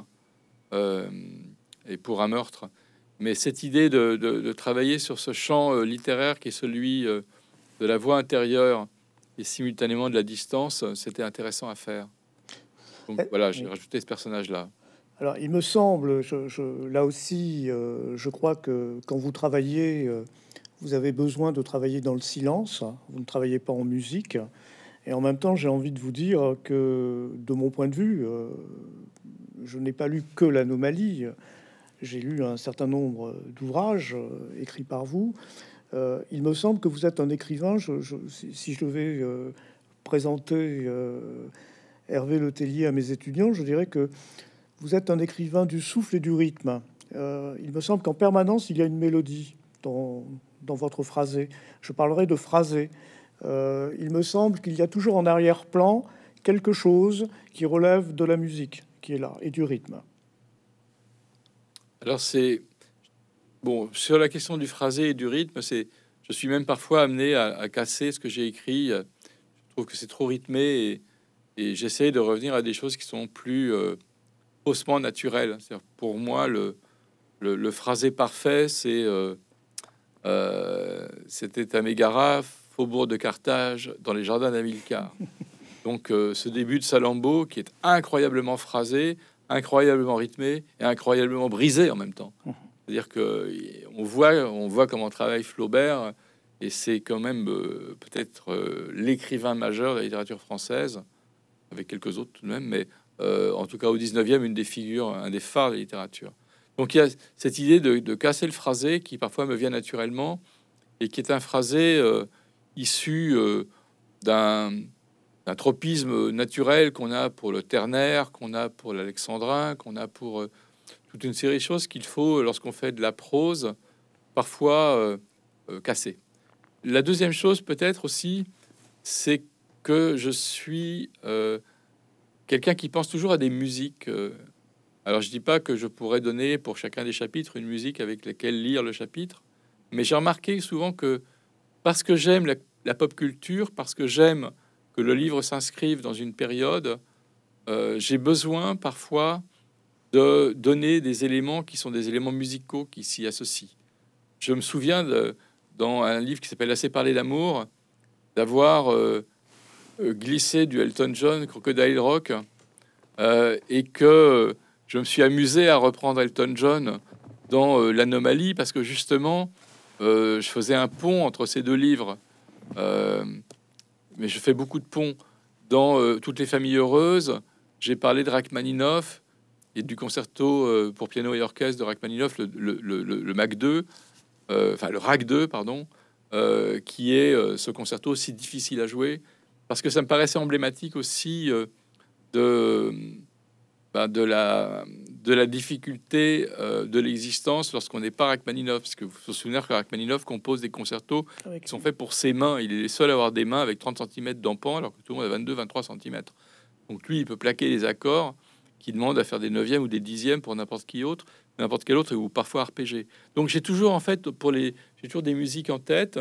et pour un meurtre. Mais cette idée de travailler sur ce champ littéraire qui est celui de la voix intérieure et simultanément de la distance, c'était intéressant à faire. Donc voilà, j'ai rajouté ce personnage-là. Alors, il me semble, là aussi, je crois que quand vous travaillez, vous avez besoin de travailler dans le silence. Vous ne travaillez pas en musique. Et en même temps, j'ai envie de vous dire que, de mon point de vue, je n'ai pas lu que l'Anomalie. J'ai lu un certain nombre d'ouvrages écrits par vous. Il me semble que vous êtes un écrivain. Si je devais présenter Hervé Letellier à mes étudiants, je dirais que vous êtes un écrivain du souffle et du rythme. Il me semble qu'en permanence, il y a une mélodie dans votre phrasé. Je parlerai de phrasé. il me semble qu'il y a toujours en arrière-plan quelque chose qui relève de la musique qui est là et du rythme. Alors c'est bon sur la question du phrasé et du rythme, je suis même parfois amené à casser ce que j'ai écrit. Je trouve que c'est trop rythmé et j'essaie de revenir à des choses qui sont plus faussement naturelles. C'est-à-dire, pour moi, le phrasé parfait, c'était à Mégara, faubourg de Carthage, dans les jardins d'Amilcar. Donc, ce début de Salammbô qui est incroyablement phrasé, incroyablement rythmé et incroyablement brisé en même temps. C'est-à-dire que on voit comment travaille Flaubert, et c'est quand même peut-être l'écrivain majeur de la littérature française, avec quelques autres tout de même, mais en tout cas au 19e, une des figures, un des phares de la littérature. Donc il y a cette idée de casser le phrasé qui parfois me vient naturellement et qui est un phrasé issu d'un tropisme naturel qu'on a pour le ternaire, qu'on a pour l'alexandrin, qu'on a pour toute une série de choses qu'il faut, lorsqu'on fait de la prose, parfois casser. La deuxième chose, peut-être aussi, c'est que je suis quelqu'un qui pense toujours à des musiques. Alors, je dis pas que je pourrais donner pour chacun des chapitres une musique avec laquelle lire le chapitre, mais j'ai remarqué souvent que parce que j'aime la pop culture, parce que j'aime que le livre s'inscrive dans une période, j'ai besoin parfois de donner des éléments qui sont des éléments musicaux qui s'y associent. Je me souviens dans un livre qui s'appelle Assez parler d'amour, d'avoir glissé du Elton John, Crocodile Rock, et que je me suis amusé à reprendre Elton John dans l'Anomalie, parce que justement, je faisais un pont entre ces deux livres. Mais je fais beaucoup de ponts dans Toutes les familles heureuses. J'ai parlé de Rachmaninoff et du concerto pour piano et orchestre de Rachmaninoff, le Mac 2, enfin le Rag 2, pardon, qui est ce concerto aussi difficile à jouer, parce que ça me paraissait emblématique aussi de, de la difficulté de l'existence lorsqu'on n'est pas Rachmaninoff. Parce que vous vous souvenez que Rachmaninoff compose des concertos qui sont faits pour ses mains. Il est le seul à avoir des mains avec 30 cm d'empan, alors que tout le monde a 22-23 cm. Donc lui, il peut plaquer les accords qui demandent à faire des neuvièmes ou des dixièmes pour n'importe quel autre, ou parfois arpégé. Donc j'ai toujours, en fait, j'ai toujours des musiques en tête.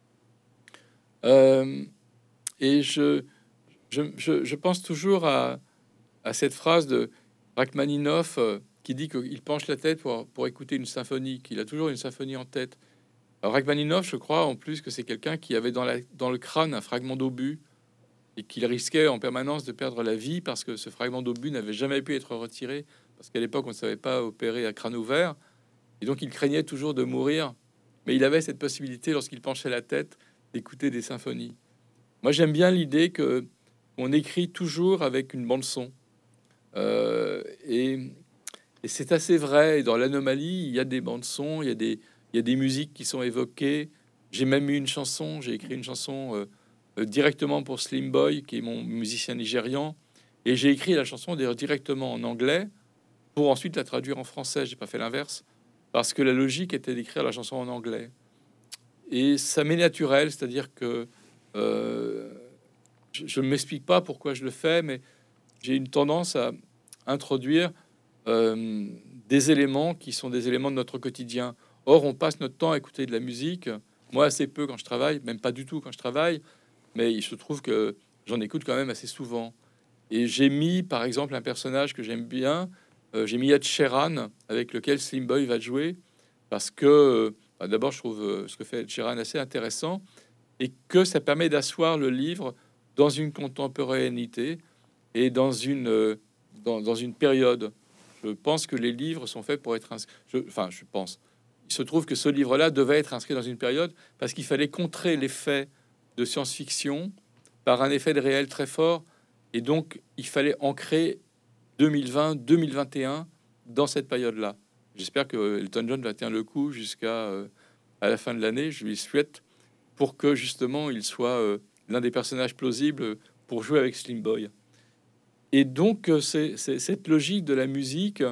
Et je pense toujours à cette phrase de Rachmaninoff qui dit qu'il penche la tête pour écouter une symphonie, qu'il a toujours une symphonie en tête. Alors Rachmaninoff, je crois en plus que c'est quelqu'un qui avait dans le crâne un fragment d'obus et qu'il risquait en permanence de perdre la vie parce que ce fragment d'obus n'avait jamais pu être retiré, parce qu'à l'époque on ne savait pas opérer à crâne ouvert, et donc il craignait toujours de mourir. Mais il avait cette possibilité, lorsqu'il penchait la tête, d'écouter des symphonies. Moi j'aime bien l'idée que on écrit toujours avec une bande son. Et c'est assez vrai. Et dans l'Anomalie, il y a des bandes son, il y a des musiques qui sont évoquées. J'ai même eu une chanson, j'ai écrit une chanson directement pour Slim Boy, qui est mon musicien nigérian, et j'ai écrit la chanson d'ailleurs directement en anglais pour ensuite la traduire en français. J'ai pas fait l'inverse parce que la logique était d'écrire la chanson en anglais, et ça m'est naturel, c'est-à-dire que je ne m'explique pas pourquoi je le fais, mais j'ai une tendance à introduire des éléments qui sont des éléments de notre quotidien. Or, on passe notre temps à écouter de la musique. Moi, assez peu quand je travaille, même pas du tout quand je travaille, mais il se trouve que j'en écoute quand même assez souvent. Et j'ai mis, par exemple, un personnage que j'aime bien. J'ai mis Ed Sheeran, avec lequel Slim Boy va jouer, parce que d'abord, je trouve ce que fait Ed Sheeran assez intéressant, et que ça permet d'asseoir le livre dans une contemporanéité et dans une période. Je pense que les livres sont faits pour être inscrits. Je pense. Il se trouve que ce livre-là devait être inscrit dans une période parce qu'il fallait contrer l'effet de science-fiction par un effet de réel très fort. Et donc, il fallait ancrer 2020, 2021 dans cette période-là. J'espère que Elton John va tenir le coup jusqu'à à la fin de l'année. Je lui souhaite, pour que justement il soit l'un des personnages plausibles pour jouer avec Slim Boy. Et donc, c'est cette logique de la musique,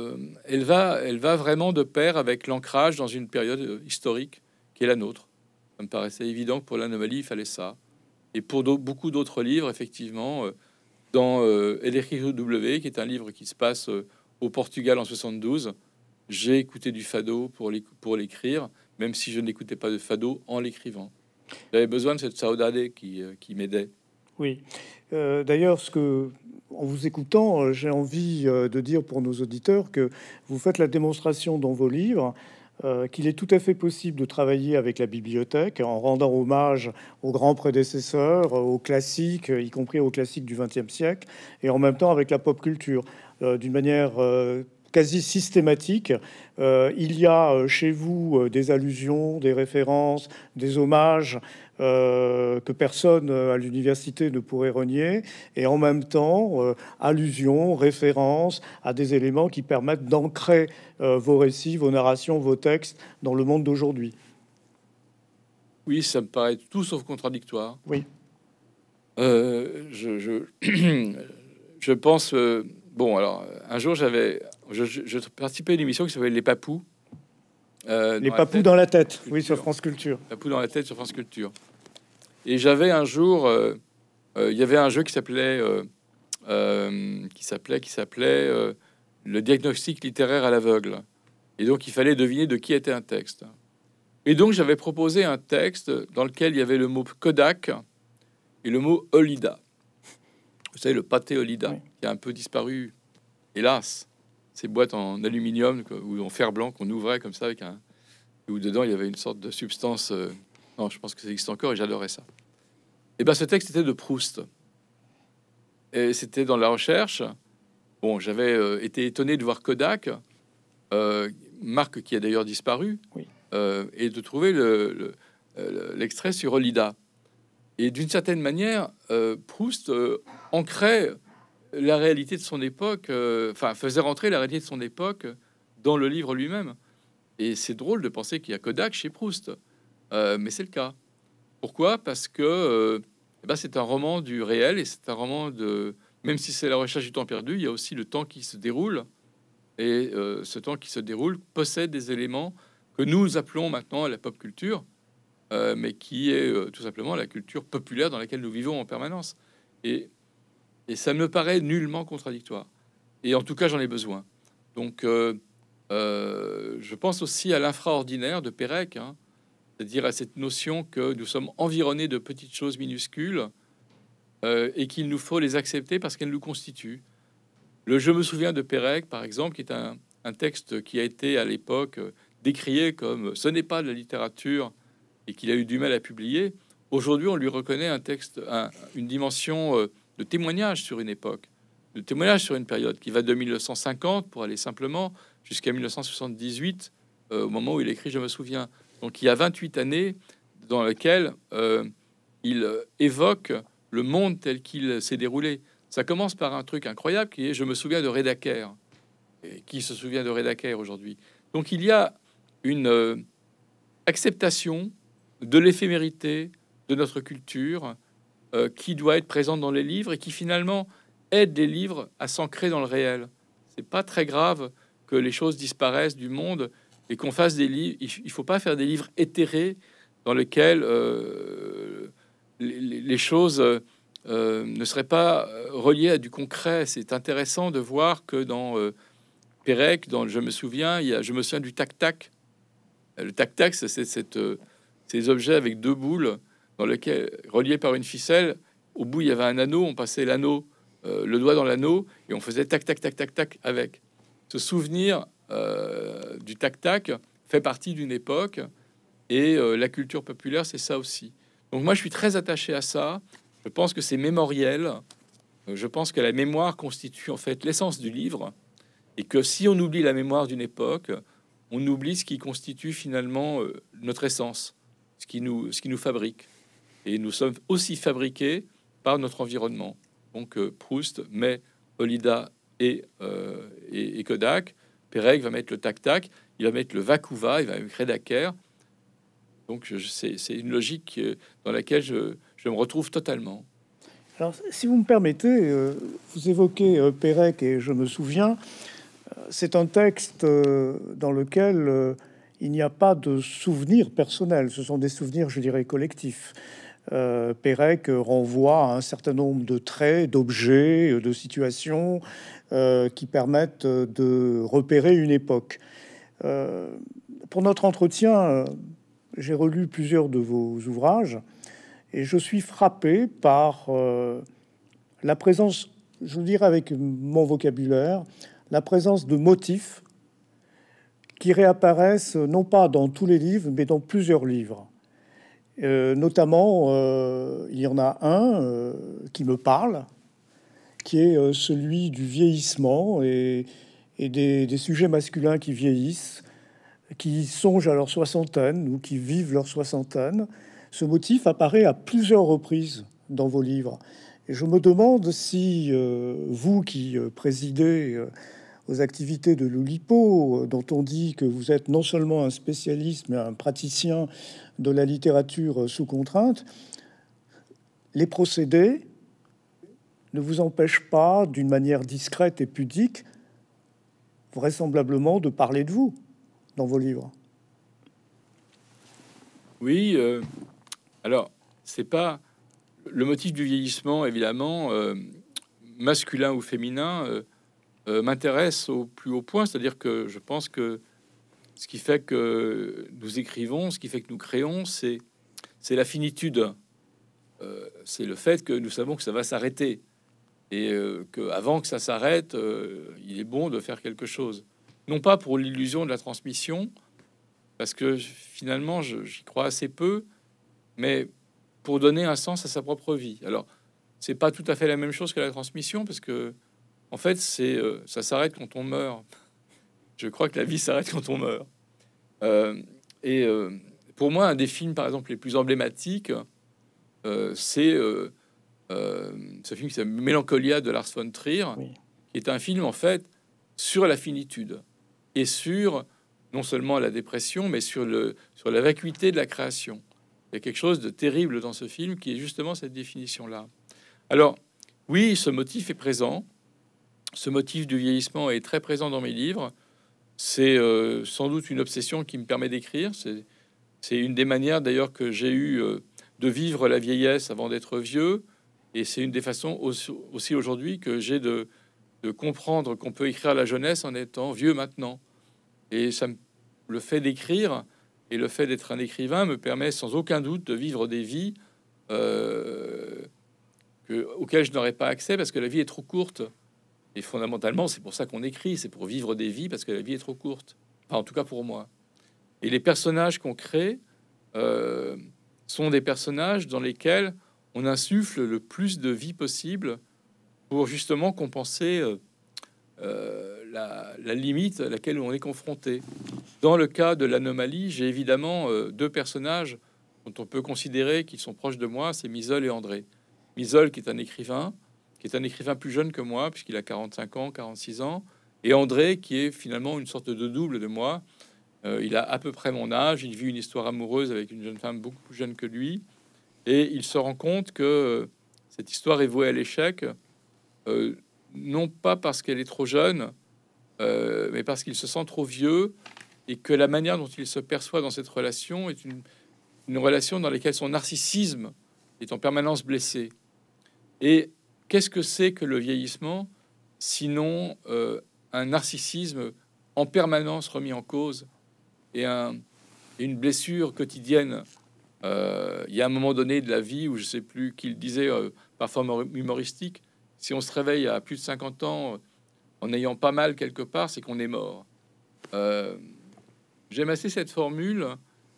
elle va vraiment de pair avec l'ancrage dans une période historique qui est la nôtre. Ça me paraissait évident que pour l'anomalie, il fallait ça. Et pour beaucoup d'autres livres, effectivement, dans Electric W, qui est un livre qui se passe au Portugal en 72, j'ai écouté du fado pour l'écrire, même si je n'écoutais pas de fado en l'écrivant. J'avais besoin de cette saudade qui m'aidait. Oui. D'ailleurs, en vous écoutant, j'ai envie de dire pour nos auditeurs que vous faites la démonstration dans vos livres qu'il est tout à fait possible de travailler avec la bibliothèque en rendant hommage aux grands prédécesseurs, aux classiques, y compris aux classiques du XXe siècle, et en même temps avec la pop culture, d'une manière quasi systématique. Il y a chez vous des allusions, des références, des hommages que personne à l'université ne pourrait renier, et en même temps allusions, références à des éléments qui permettent d'ancrer vos récits, vos narrations, vos textes dans le monde d'aujourd'hui. Oui, ça me paraît tout sauf contradictoire. Oui. Je pense... bon, alors, un jour, je participais à une émission qui s'appelait Les Papous. Les papous dans la tête, oui, sur France Culture. Papous dans la tête sur France Culture. Et j'avais un jour... il y avait un jeu qui s'appelait le diagnostic littéraire à l'aveugle. Et donc, il fallait deviner de qui était un texte. Et donc, j'avais proposé un texte dans lequel il y avait le mot Kodak et le mot Olida. Vous savez, le pâté Olida, oui, qui a un peu disparu, hélas. Ces boîtes en aluminium ou en fer blanc qu'on ouvrait comme ça, où dedans, il y avait une sorte de substance... non, je pense que ça existe encore et j'adorais ça. Et bien, ce texte était de Proust. Et c'était dans la recherche. Bon, j'avais été étonné de voir Kodak, marque qui a d'ailleurs disparu, oui, et de trouver l'extrait sur Olida. Et d'une certaine manière, Proust ancrait la réalité de son époque, faisait rentrer la réalité de son époque dans le livre lui-même. Et c'est drôle de penser qu'il y a Kodak chez Proust, mais c'est le cas. Pourquoi? Parce que c'est un roman du réel, et c'est un roman de... Même si c'est la recherche du temps perdu, il y a aussi le temps qui se déroule. Et ce temps qui se déroule possède des éléments que nous appelons maintenant la pop culture, mais qui est tout simplement la culture populaire dans laquelle nous vivons en permanence. Et ça me paraît nullement contradictoire. Et en tout cas, j'en ai besoin. Donc, je pense aussi à l'infraordinaire de Pérec, hein, c'est-à-dire à cette notion que nous sommes environnés de petites choses minuscules et qu'il nous faut les accepter parce qu'elles nous constituent. Je me souviens de Pérec, par exemple, qui est un texte qui a été à l'époque décrié comme ce n'est pas de la littérature et qu'il a eu du mal à publier. Aujourd'hui, on lui reconnaît un texte, une dimension de témoignage sur une époque, de témoignage sur une période qui va de 1950 pour aller simplement jusqu'à 1978, au moment où il écrit Je me souviens. Donc il y a 28 années dans lesquelles il évoque le monde tel qu'il s'est déroulé. Ça commence par un truc incroyable qui est Je me souviens de Rédaker. Et qui se souvient de Rédaker aujourd'hui? Donc il y a une acceptation de l'éphémérité de notre culture qui doit être présente dans les livres et qui finalement aide les livres à s'ancrer dans le réel. C'est pas très grave que les choses disparaissent du monde et qu'on fasse des livres. Il faut pas faire des livres éthérés dans lesquels les choses ne seraient pas reliées à du concret. C'est intéressant de voir que dans Pérec, dans Je me souviens, je me souviens du tac-tac. Le tac-tac, c'est ces objets avec deux boules dans lesquels, reliés par une ficelle, au bout il y avait un anneau, on passait l'anneau, le doigt dans l'anneau et on faisait tac tac tac tac tac avec. Ce souvenir du tac tac fait partie d'une époque et la culture populaire c'est ça aussi. Donc moi je suis très attaché à ça. Je pense que c'est mémoriel. Je pense que la mémoire constitue en fait l'essence du livre et que si on oublie la mémoire d'une époque, on oublie ce qui constitue finalement notre essence, ce qui nous fabrique. Et nous sommes aussi fabriqués par notre environnement. Donc Proust met Olida et Kodak. Pérec va mettre le tac-tac. Il va mettre le va-couva. Il va mettre Rédaker. Donc c'est une logique dans laquelle je me retrouve totalement. Alors, si vous me permettez, vous évoquez Pérec et Je me souviens. C'est un texte dans lequel il n'y a pas de souvenirs personnels, ce sont des souvenirs, je dirais, collectifs. Pérec renvoie à un certain nombre de traits, d'objets, de situations qui permettent de repérer une époque. Pour notre entretien, j'ai relu plusieurs de vos ouvrages et je suis frappé par la présence, je dirais avec mon vocabulaire, la présence de motifs qui réapparaissent non pas dans tous les livres, mais dans plusieurs livres. Notamment, il y en a un qui me parle, qui est celui du vieillissement et des sujets masculins qui vieillissent, qui songent à leur soixantaine ou qui vivent leur soixantaine. Ce motif apparaît à plusieurs reprises dans vos livres. Et je me demande si vous qui présidez aux activités de l'Oulipo, dont on dit que vous êtes non seulement un spécialiste, mais un praticien de la littérature sous contrainte, les procédés ne vous empêchent pas, d'une manière discrète et pudique, vraisemblablement, de parler de vous dans vos livres. Oui, alors, c'est pas le motif du vieillissement, évidemment, masculin ou féminin, m'intéresse au plus haut point. C'est-à-dire que je pense que ce qui fait que nous écrivons, ce qui fait que nous créons, c'est la finitude. C'est le fait que nous savons que ça va s'arrêter et qu'avant que ça s'arrête, il est bon de faire quelque chose. Non pas pour l'illusion de la transmission, parce que finalement, j'y crois assez peu, mais pour donner un sens à sa propre vie. Alors, c'est pas tout à fait la même chose que la transmission, parce que en fait, ça s'arrête quand on meurt. Je crois que la vie s'arrête quand on meurt. Euh, et pour moi, un des films, par exemple, les plus emblématiques, c'est ce film qui s'appelle Mélancolia de Lars von Trier, Oui. qui est un film en fait sur la finitude et sur non seulement la dépression, mais sur la vacuité de la création. Il y a quelque chose de terrible dans ce film qui est justement cette définition-là. Alors, oui, ce motif est présent. Ce motif du vieillissement est très présent dans mes livres. C'est sans doute une obsession qui me permet d'écrire. C'est une des manières d'ailleurs que j'ai eu de vivre la vieillesse avant d'être vieux. Et c'est une des façons aussi aujourd'hui que j'ai de comprendre qu'on peut écrire la jeunesse en étant vieux maintenant. Et le fait d'écrire et le fait d'être un écrivain me permet sans aucun doute de vivre des vies auxquelles je n'aurais pas accès parce que la vie est trop courte. Et fondamentalement, c'est pour ça qu'on écrit, c'est pour vivre des vies parce que la vie est trop courte. Enfin, en tout cas pour moi. Et les personnages qu'on crée sont des personnages dans lesquels on insuffle le plus de vie possible pour justement compenser la limite à laquelle on est confronté. Dans le cas de l'anomalie, j'ai évidemment deux personnages dont on peut considérer qu'ils sont proches de moi, c'est Misol et André. Misol qui est un écrivain plus jeune que moi, puisqu'il a 45 ans, 46 ans, et André qui est finalement une sorte de double de moi. Il a à peu près mon âge, il vit une histoire amoureuse avec une jeune femme beaucoup plus jeune que lui, et il se rend compte que cette histoire est vouée à l'échec, non pas parce qu'elle est trop jeune, mais parce qu'il se sent trop vieux, et que la manière dont il se perçoit dans cette relation est une relation dans laquelle son narcissisme est en permanence blessé. Et qu'est-ce que c'est que le vieillissement, sinon un narcissisme en permanence remis en cause et une blessure quotidienne. Il y a un moment donné de la vie où je sais plus qui le disait, parfois humoristique, si on se réveille à plus de 50 ans en ayant pas mal quelque part, c'est qu'on est mort. J'aime assez cette formule.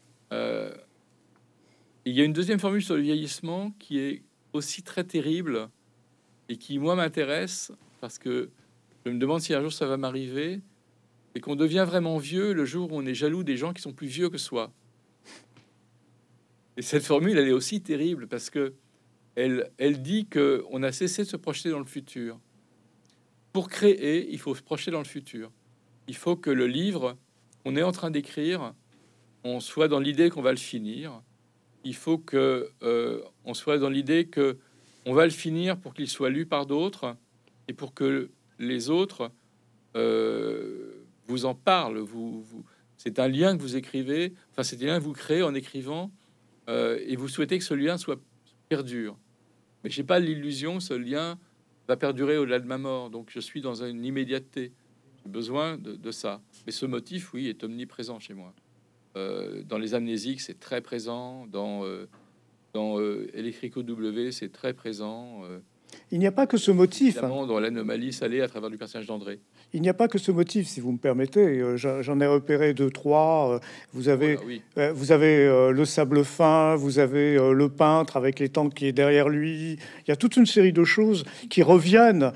Il y a une deuxième formule sur le vieillissement qui est aussi très terrible et qui, moi, m'intéresse parce que je me demande si un jour ça va m'arriver, et qu'on devient vraiment vieux le jour où on est jaloux des gens qui sont plus vieux que soi. Et cette formule, elle est aussi terrible parce que elle dit que on a cessé de se projeter dans le futur. Pour créer, il faut se projeter dans le futur. Il faut que le livre qu'on est en train d'écrire, on soit dans l'idée qu'on va le finir. Il faut que on soit dans l'idée que on va le finir pour qu'il soit lu par d'autres et pour que les autres vous en parlent, c'est un lien que vous écrivez, enfin, c'est un lien que vous créez en écrivant, et vous souhaitez que ce lien soit perdure. Mais j'ai pas l'illusion que ce lien va perdurer au-delà de ma mort. Donc, je suis dans une immédiateté. J'ai besoin de ça. Mais ce motif, oui, est omniprésent chez moi. Dans les amnésiques, c'est très présent. Dans Electrico W, c'est très présent. Il n'y a pas que ce motif, hein. Évidemment, dans l'anomalie salée à travers du personnage d'André. Il n'y a pas que ce motif, si vous me permettez. J'en ai repéré deux, trois. Vous avez, Voilà, oui. vous avez le sable fin, vous avez le peintre avec les tanks qui est derrière lui. Il y a toute une série de choses qui reviennent,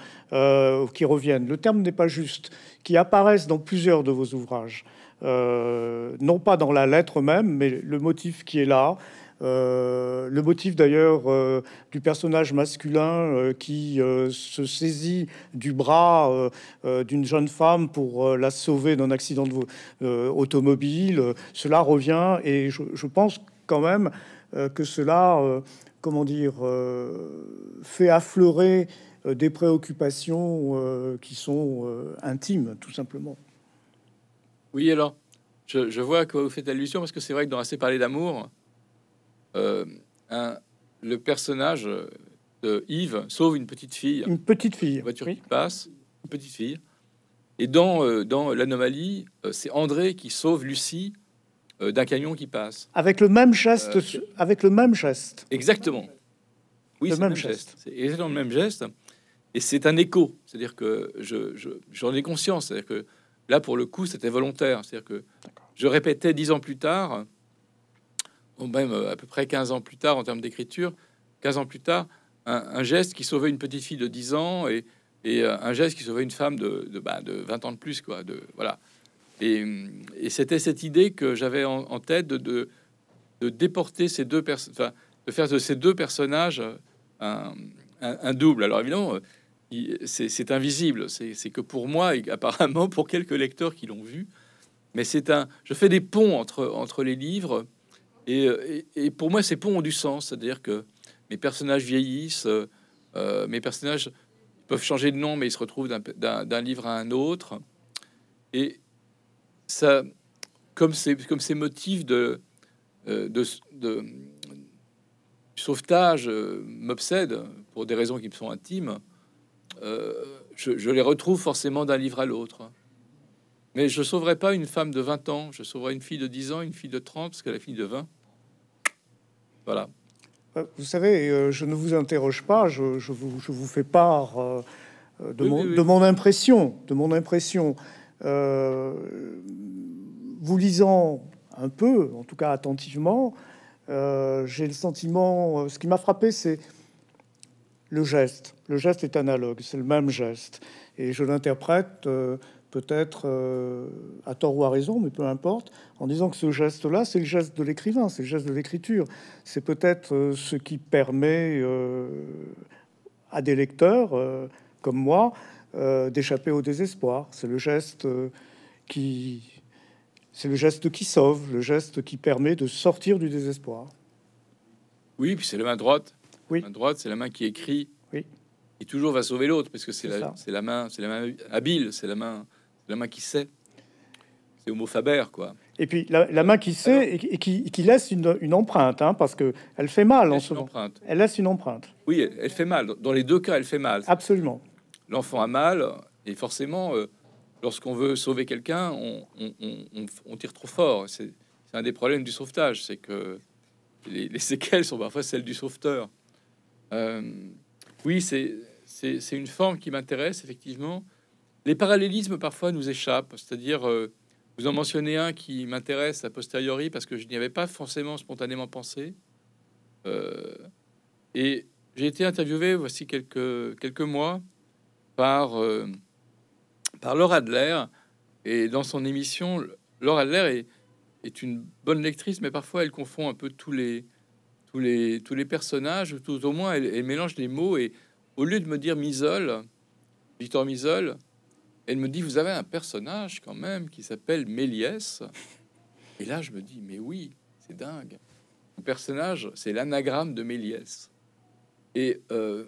Le terme n'est pas juste, qui apparaissent dans plusieurs de vos ouvrages. Non pas dans la lettre même, mais le motif qui est là. Le motif d'ailleurs du personnage masculin qui se saisit du bras d'une jeune femme pour la sauver d'un accident automobile, cela revient et je pense quand même que cela, comment dire, fait affleurer des préoccupations qui sont intimes, tout simplement. Oui, alors, je vois à quoi vous faites allusion, parce que c'est vrai que dans Assez parler d'amour, euh, un- le personnage de Yves sauve une petite fille, Une petite fille, une voiture oui. qui passe, une petite fille. Et dans l'anomalie, c'est André qui sauve Lucie d'un camion qui passe. Avec le même geste, avec le même geste. Exactement. Oui, Le c'est le même même geste. geste. C'est exactement le même geste. Et c'est un écho. C'est-à-dire que j'en ai conscience. C'est-à-dire que là, pour le coup, c'était volontaire. C'est-à-dire que je répétais 10 ans plus tard, ou même à peu près 15 ans plus tard en termes d'écriture, 15 ans plus tard, un geste qui sauvait une petite fille de 10 ans et un geste qui sauvait une femme de 20 ans de plus, quoi. Voilà. Et c'était cette idée que j'avais en tête de déporter ces deux personnes, enfin, de faire de ces deux personnages un double. Alors évidemment, c'est invisible, c'est que pour moi et apparemment pour quelques lecteurs qui l'ont vu, mais je fais des ponts entre les livres et pour moi ces ponts ont du sens, c'est-à-dire que mes personnages vieillissent, mes personnages peuvent changer de nom, mais ils se retrouvent d'un livre à un autre et ça, comme ces motifs de sauvetage m'obsèdent pour des raisons qui me sont intimes, je les retrouve forcément d'un livre à l'autre. Mais je sauverai pas une femme de 20 ans, je sauverai une fille de 10 ans, une fille de 30, parce que la fille de 20, voilà. Vous savez, je ne vous interroge pas, je vous fais part Oui, oui, de oui. mon impression, de mon impression. Euh, Vous lisant un peu, en tout cas attentivement, j'ai le sentiment, ce qui m'a frappé, c'est le geste. Le geste est analogue, c'est le même geste. Et je l'interprète peut-être à tort ou à raison, mais peu importe, en disant que ce geste-là, c'est le geste de l'écrivain, c'est le geste de l'écriture. C'est peut-être ce qui permet à des lecteurs comme moi d'échapper au désespoir. C'est le geste qui... C'est le geste qui sauve, le geste qui permet de sortir du désespoir. Oui, puis c'est la main droite. Oui, La main droite, c'est la main qui écrit, oui, qui toujours va sauver l'autre, parce que c'est ça. c'est la main habile, c'est la main qui sait. C'est Homo Faber, quoi. Et puis la main qui Alors, sait et qui laisse une empreinte, hein, parce que elle fait mal en laisse ce une moment. empreinte. Elle laisse une empreinte, Oui, elle fait mal. Dans les deux cas, elle fait mal. absolument. L'enfant a mal, et forcément, lorsqu'on veut sauver quelqu'un, on tire trop fort. C'est un des problèmes du sauvetage, c'est que les séquelles sont parfois celles du sauveteur. Euh, oui, c'est une forme qui m'intéresse, effectivement. Les parallélismes, parfois, nous échappent. C'est-à-dire, vous en mentionnez un qui m'intéresse a posteriori, parce que je n'y avais pas forcément spontanément pensé. Euh, et j'ai été interviewé, voici quelques mois, par, Laura Adler. Et dans son émission, Laura Adler est une bonne lectrice, mais parfois elle confond un peu tous les personnages, ou tout au moins elle mélange les mots. Et au lieu de me dire Misol, Victor Misol, elle me dit, vous avez un personnage quand même qui s'appelle Méliès. Et là, je me dis, mais oui, c'est dingue. Le personnage, c'est l'anagramme de Méliès. Et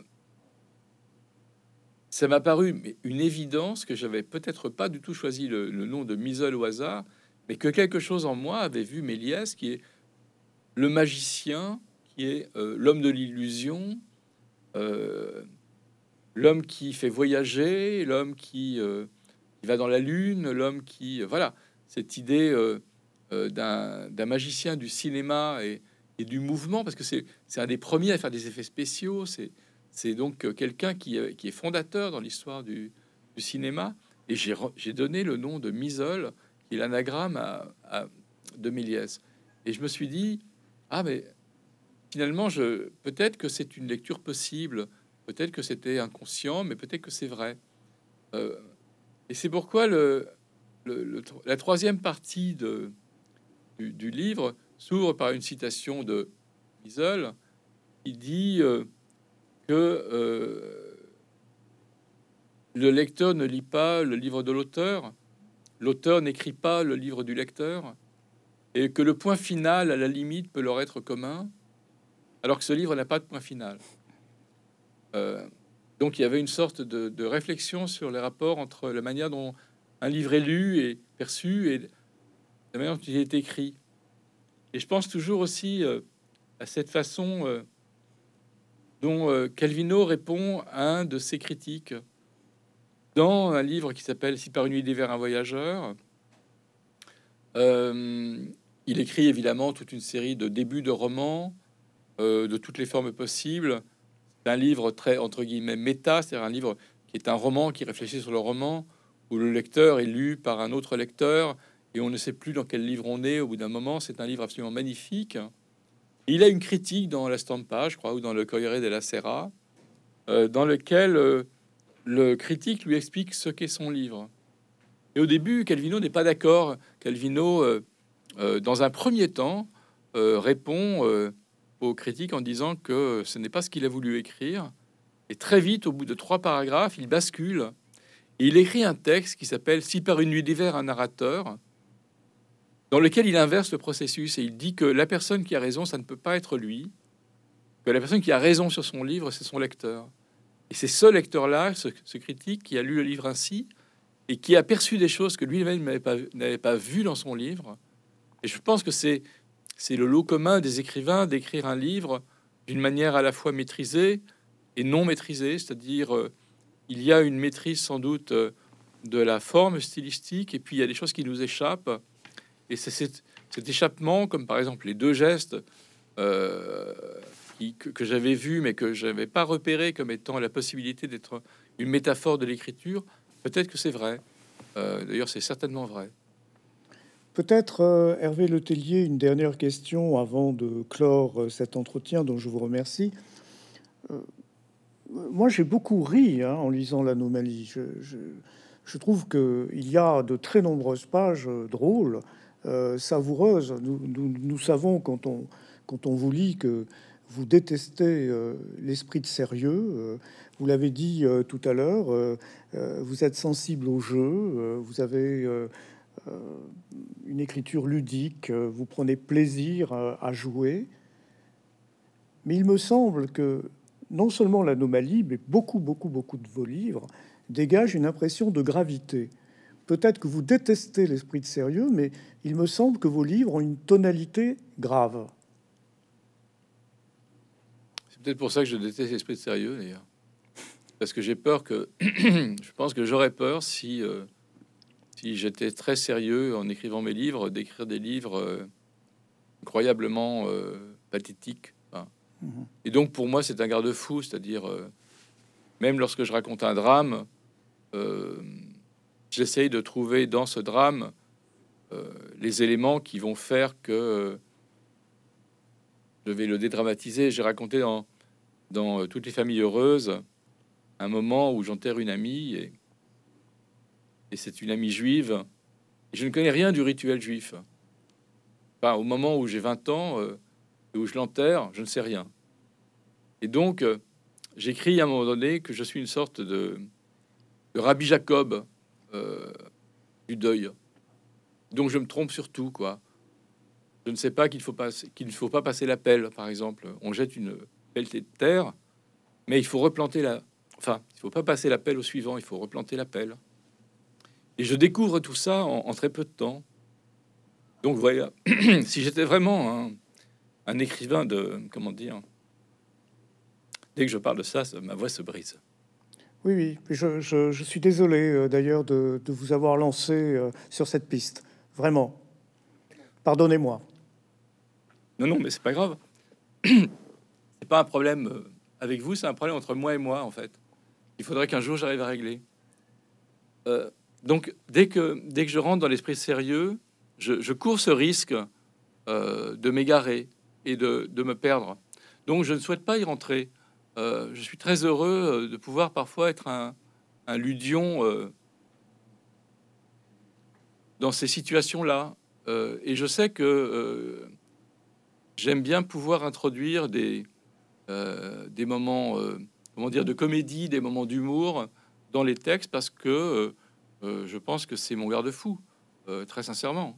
ça m'a paru mais une évidence que j'avais peut-être pas du tout choisi le nom de Misol au hasard, mais que quelque chose en moi avait vu Méliès, qui est le magicien, qui est l'homme de l'illusion, euh, l'homme qui fait voyager, l'homme qui va dans la lune, l'homme qui... voilà, cette idée d'un magicien du cinéma et du mouvement, parce que c'est un des premiers à faire des effets spéciaux, c'est donc quelqu'un qui est fondateur dans l'histoire du cinéma, et j'ai donné le nom de Misol, qui est l'anagramme de Méliès. Et je me suis dit, ah mais finalement, peut-être que c'est une lecture possible, peut-être que c'était inconscient, mais peut-être que c'est vrai. Euh, et c'est pourquoi la troisième partie du livre s'ouvre par une citation de Wiesel. Il dit que le lecteur ne lit pas le livre de l'auteur, l'auteur n'écrit pas le livre du lecteur, et que le point final, à la limite, peut leur être commun, alors que ce livre n'a pas de point final. Euh, donc il y avait une sorte de réflexion sur les rapports entre la manière dont un livre est lu et perçu et la manière dont il est écrit. Et je pense toujours aussi à cette façon dont Calvino répond à un de ses critiques dans un livre qui s'appelle Si par une nuit d'hiver un voyageur. Euh, il écrit évidemment toute une série de débuts de romans de toutes les formes possibles. C'est un livre très entre guillemets méta, c'est-à-dire un livre qui est un roman qui réfléchit sur le roman, où le lecteur est lu par un autre lecteur et on ne sait plus dans quel livre on est au bout d'un moment. C'est un livre absolument magnifique. Il a une critique dans la Stampa, je crois, ou dans le Corriere della Sera, dans lequel le critique lui explique ce qu'est son livre. Et au début, Calvino n'est pas d'accord. Calvino, dans un premier temps, répond aux critiques en disant que ce n'est pas ce qu'il a voulu écrire. Et très vite, au bout de 3 paragraphes, il bascule. Et il écrit un texte qui s'appelle Si par une nuit d'hiver un narrateur, dans lequel il inverse le processus et il dit que la personne qui a raison, ça ne peut pas être lui, que la personne qui a raison sur son livre, c'est son lecteur. Et c'est ce lecteur-là, ce critique, qui a lu le livre ainsi et qui a perçu des choses que lui-même n'avait pas vues dans son livre. Et je pense que c'est le lot commun des écrivains d'écrire un livre d'une manière à la fois maîtrisée et non maîtrisée, c'est-à-dire il y a une maîtrise sans doute de la forme stylistique et puis il y a des choses qui nous échappent. Et c'est cet échappement, comme par exemple les deux gestes euh, que j'avais vus mais que je n'avais pas repéré comme étant la possibilité d'être une métaphore de l'écriture. Peut-être que c'est vrai. D'ailleurs, c'est certainement vrai. Peut-être, Hervé Letellier, une dernière question avant de clore cet entretien dont je vous remercie. Moi, j'ai beaucoup ri en lisant l'Anomalie. Je trouve qu'il y a de très nombreuses pages drôles, savoureuses. Nous savons quand on vous lit que vous détestez l'esprit de sérieux. Vous l'avez dit tout à l'heure, vous êtes sensible au jeu, vous avez une écriture ludique, vous prenez plaisir à jouer. Mais il me semble que non seulement l'Anomalie, mais beaucoup de vos livres dégagent une impression de gravité. Peut-être que vous détestez l'esprit de sérieux, mais il me semble que vos livres ont une tonalité grave. C'est peut-être pour ça que je déteste l'esprit de sérieux, d'ailleurs. Parce que j'ai peur que... je pense que j'aurais peur si j'étais très sérieux en écrivant mes livres, d'écrire des livres incroyablement pathétiques. Enfin, et donc, pour moi, c'est un garde-fou, c'est-à-dire, même lorsque je raconte un drame, euh, j'essaye de trouver dans ce drame les éléments qui vont faire que je vais le dédramatiser. J'ai raconté dans Toutes les familles heureuses un moment où j'enterre une amie, et c'est une amie juive. Et je ne connais rien du rituel juif. Enfin, au moment où j'ai 20 ans, et où je l'enterre, je ne sais rien. Et donc, j'écris à un moment donné que je suis une sorte de Rabbi Jacob du deuil. Donc je me trompe sur tout, quoi. Je ne sais pas qu'il ne faut pas passer la pelle, par exemple. On jette une pelletée de terre, mais il faut replanter la... Enfin, il faut pas passer la pelle au suivant, il faut replanter la pelle. Et je découvre tout ça en très peu de temps. Donc voilà, si j'étais vraiment un écrivain de, comment dire, dès que je parle de ça, ma voix se brise. Oui, oui, je suis désolé d'ailleurs de vous avoir lancé sur cette piste. Vraiment, pardonnez-moi. Non, non, mais c'est pas grave. C'est pas un problème avec vous, c'est un problème entre moi et moi, en fait. Il faudrait qu'un jour j'arrive à régler. Donc, dès que je rentre dans l'esprit sérieux, je cours ce risque de m'égarer et de me perdre. Donc, je ne souhaite pas y rentrer. Je suis très heureux de pouvoir parfois être un ludion dans ces situations-là. Et je sais que j'aime bien pouvoir introduire des moments, comment dire, de comédie, des moments d'humour dans les textes parce que je pense que c'est mon garde-fou, très sincèrement.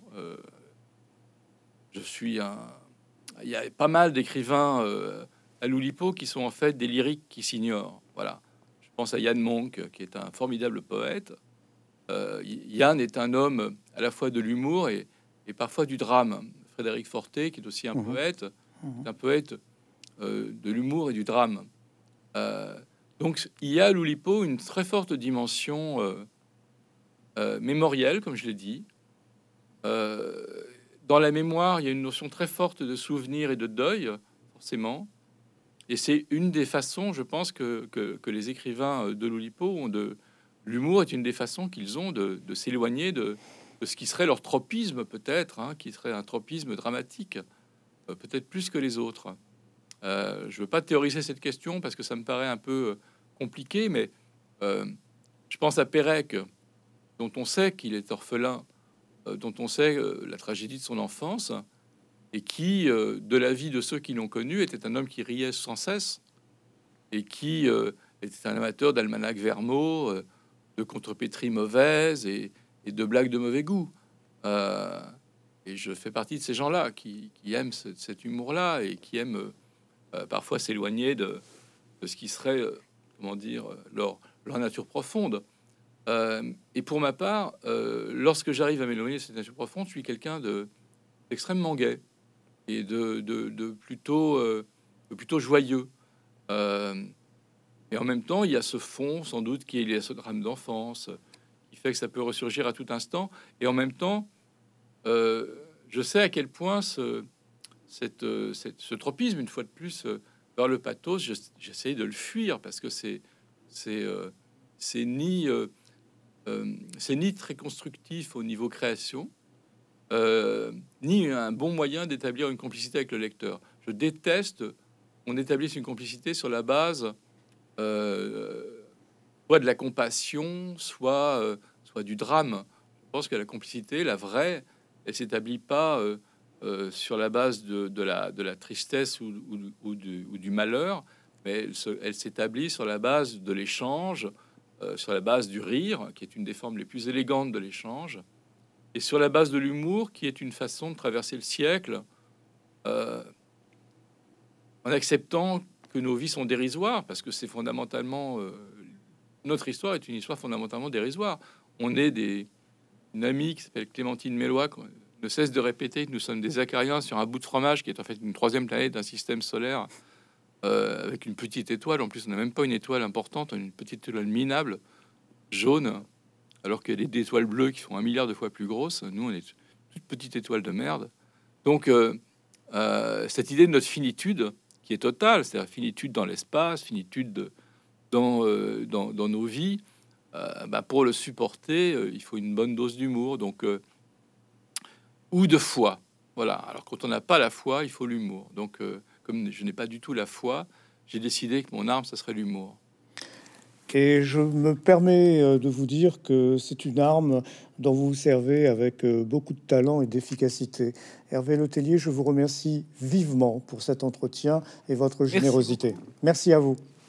Je suis un Il y a pas mal d'écrivains à l'Oulipo qui sont en fait des lyriques qui s'ignorent. Voilà. Je pense à Yann Monk, qui est un formidable poète. Yann est un homme à la fois de l'humour et parfois du drame. Frédéric Fortet, qui est aussi Mhm, est mhm. un poète de l'humour et du drame. Euh, donc il y a à l'Oulipo une très forte dimension mémorielle, comme je l'ai dit. Euh, dans la mémoire, il y a une notion très forte de souvenir et de deuil, forcément. Et c'est une des façons, je pense, que les écrivains de l'Oulipo ont de... L'humour est une des façons qu'ils ont de s'éloigner de ce qui serait leur tropisme, peut-être, hein, qui serait un tropisme dramatique, peut-être plus que les autres. Je veux pas théoriser cette question parce que ça me paraît un peu compliqué, mais euh, je pense à Pérec, dont on sait qu'il est orphelin, dont on sait la tragédie de son enfance, et qui, de la vie de ceux qui l'ont connu, était un homme qui riait sans cesse et qui était un amateur d'almanach Vermeau, de contrepétrie mauvaise et de blagues de mauvais goût. Euh, et je fais partie de ces gens-là qui aiment cet humour-là et qui aiment parfois s'éloigner de ce qui serait, comment dire, leur nature profonde. Et pour ma part, lorsque j'arrive à m'éloigner de cette nature profonde, je suis quelqu'un d'extrêmement gai et de plutôt joyeux. Euh, et en même temps, il y a ce fond, sans doute, qui est lié à ce drame d'enfance, qui fait que ça peut ressurgir à tout instant. Et en même temps, je sais à quel point ce tropisme, une fois de plus, vers le pathos, j'essaie de le fuir parce que c'est euh, c'est ni c'est ni très constructif au niveau création, ni un bon moyen d'établir une complicité avec le lecteur. Je déteste qu'on établisse une complicité sur la base euh, soit de la compassion, soit du drame. Je pense que la complicité, la vraie, elle s'établit pas sur la base de la tristesse ou du malheur, mais elle s'établit sur la base de l'échange, sur la base du rire, qui est une des formes les plus élégantes de l'échange, et sur la base de l'humour, qui est une façon de traverser le siècle euh, en acceptant que nos vies sont dérisoires, parce que c'est fondamentalement notre histoire est une histoire fondamentalement dérisoire. On est une amie qui s'appelle Clémentine Mélois, qui ne cesse de répéter que nous sommes des acariens sur un bout de fromage qui est en fait une troisième planète d'un système solaire avec une petite étoile. En plus, on n'a même pas une étoile importante, on a une petite étoile minable, jaune, alors qu'il y a des étoiles bleues qui font 1 milliard de fois plus grosses. Nous, on est toute petite étoile de merde. Donc, cette idée de notre finitude, qui est totale, c'est-à-dire finitude dans l'espace, finitude dans nos vies, bah, pour le supporter, il faut une bonne dose d'humour, donc ou de foi. Voilà. Alors quand on n'a pas la foi, il faut l'humour. Donc comme je n'ai pas du tout la foi, j'ai décidé que mon arme, ça serait l'humour. Et je me permets de vous dire que c'est une arme dont vous vous servez avec beaucoup de talent et d'efficacité. Hervé Letellier, je vous remercie vivement pour cet entretien et votre Merci générosité. beaucoup. Merci à vous.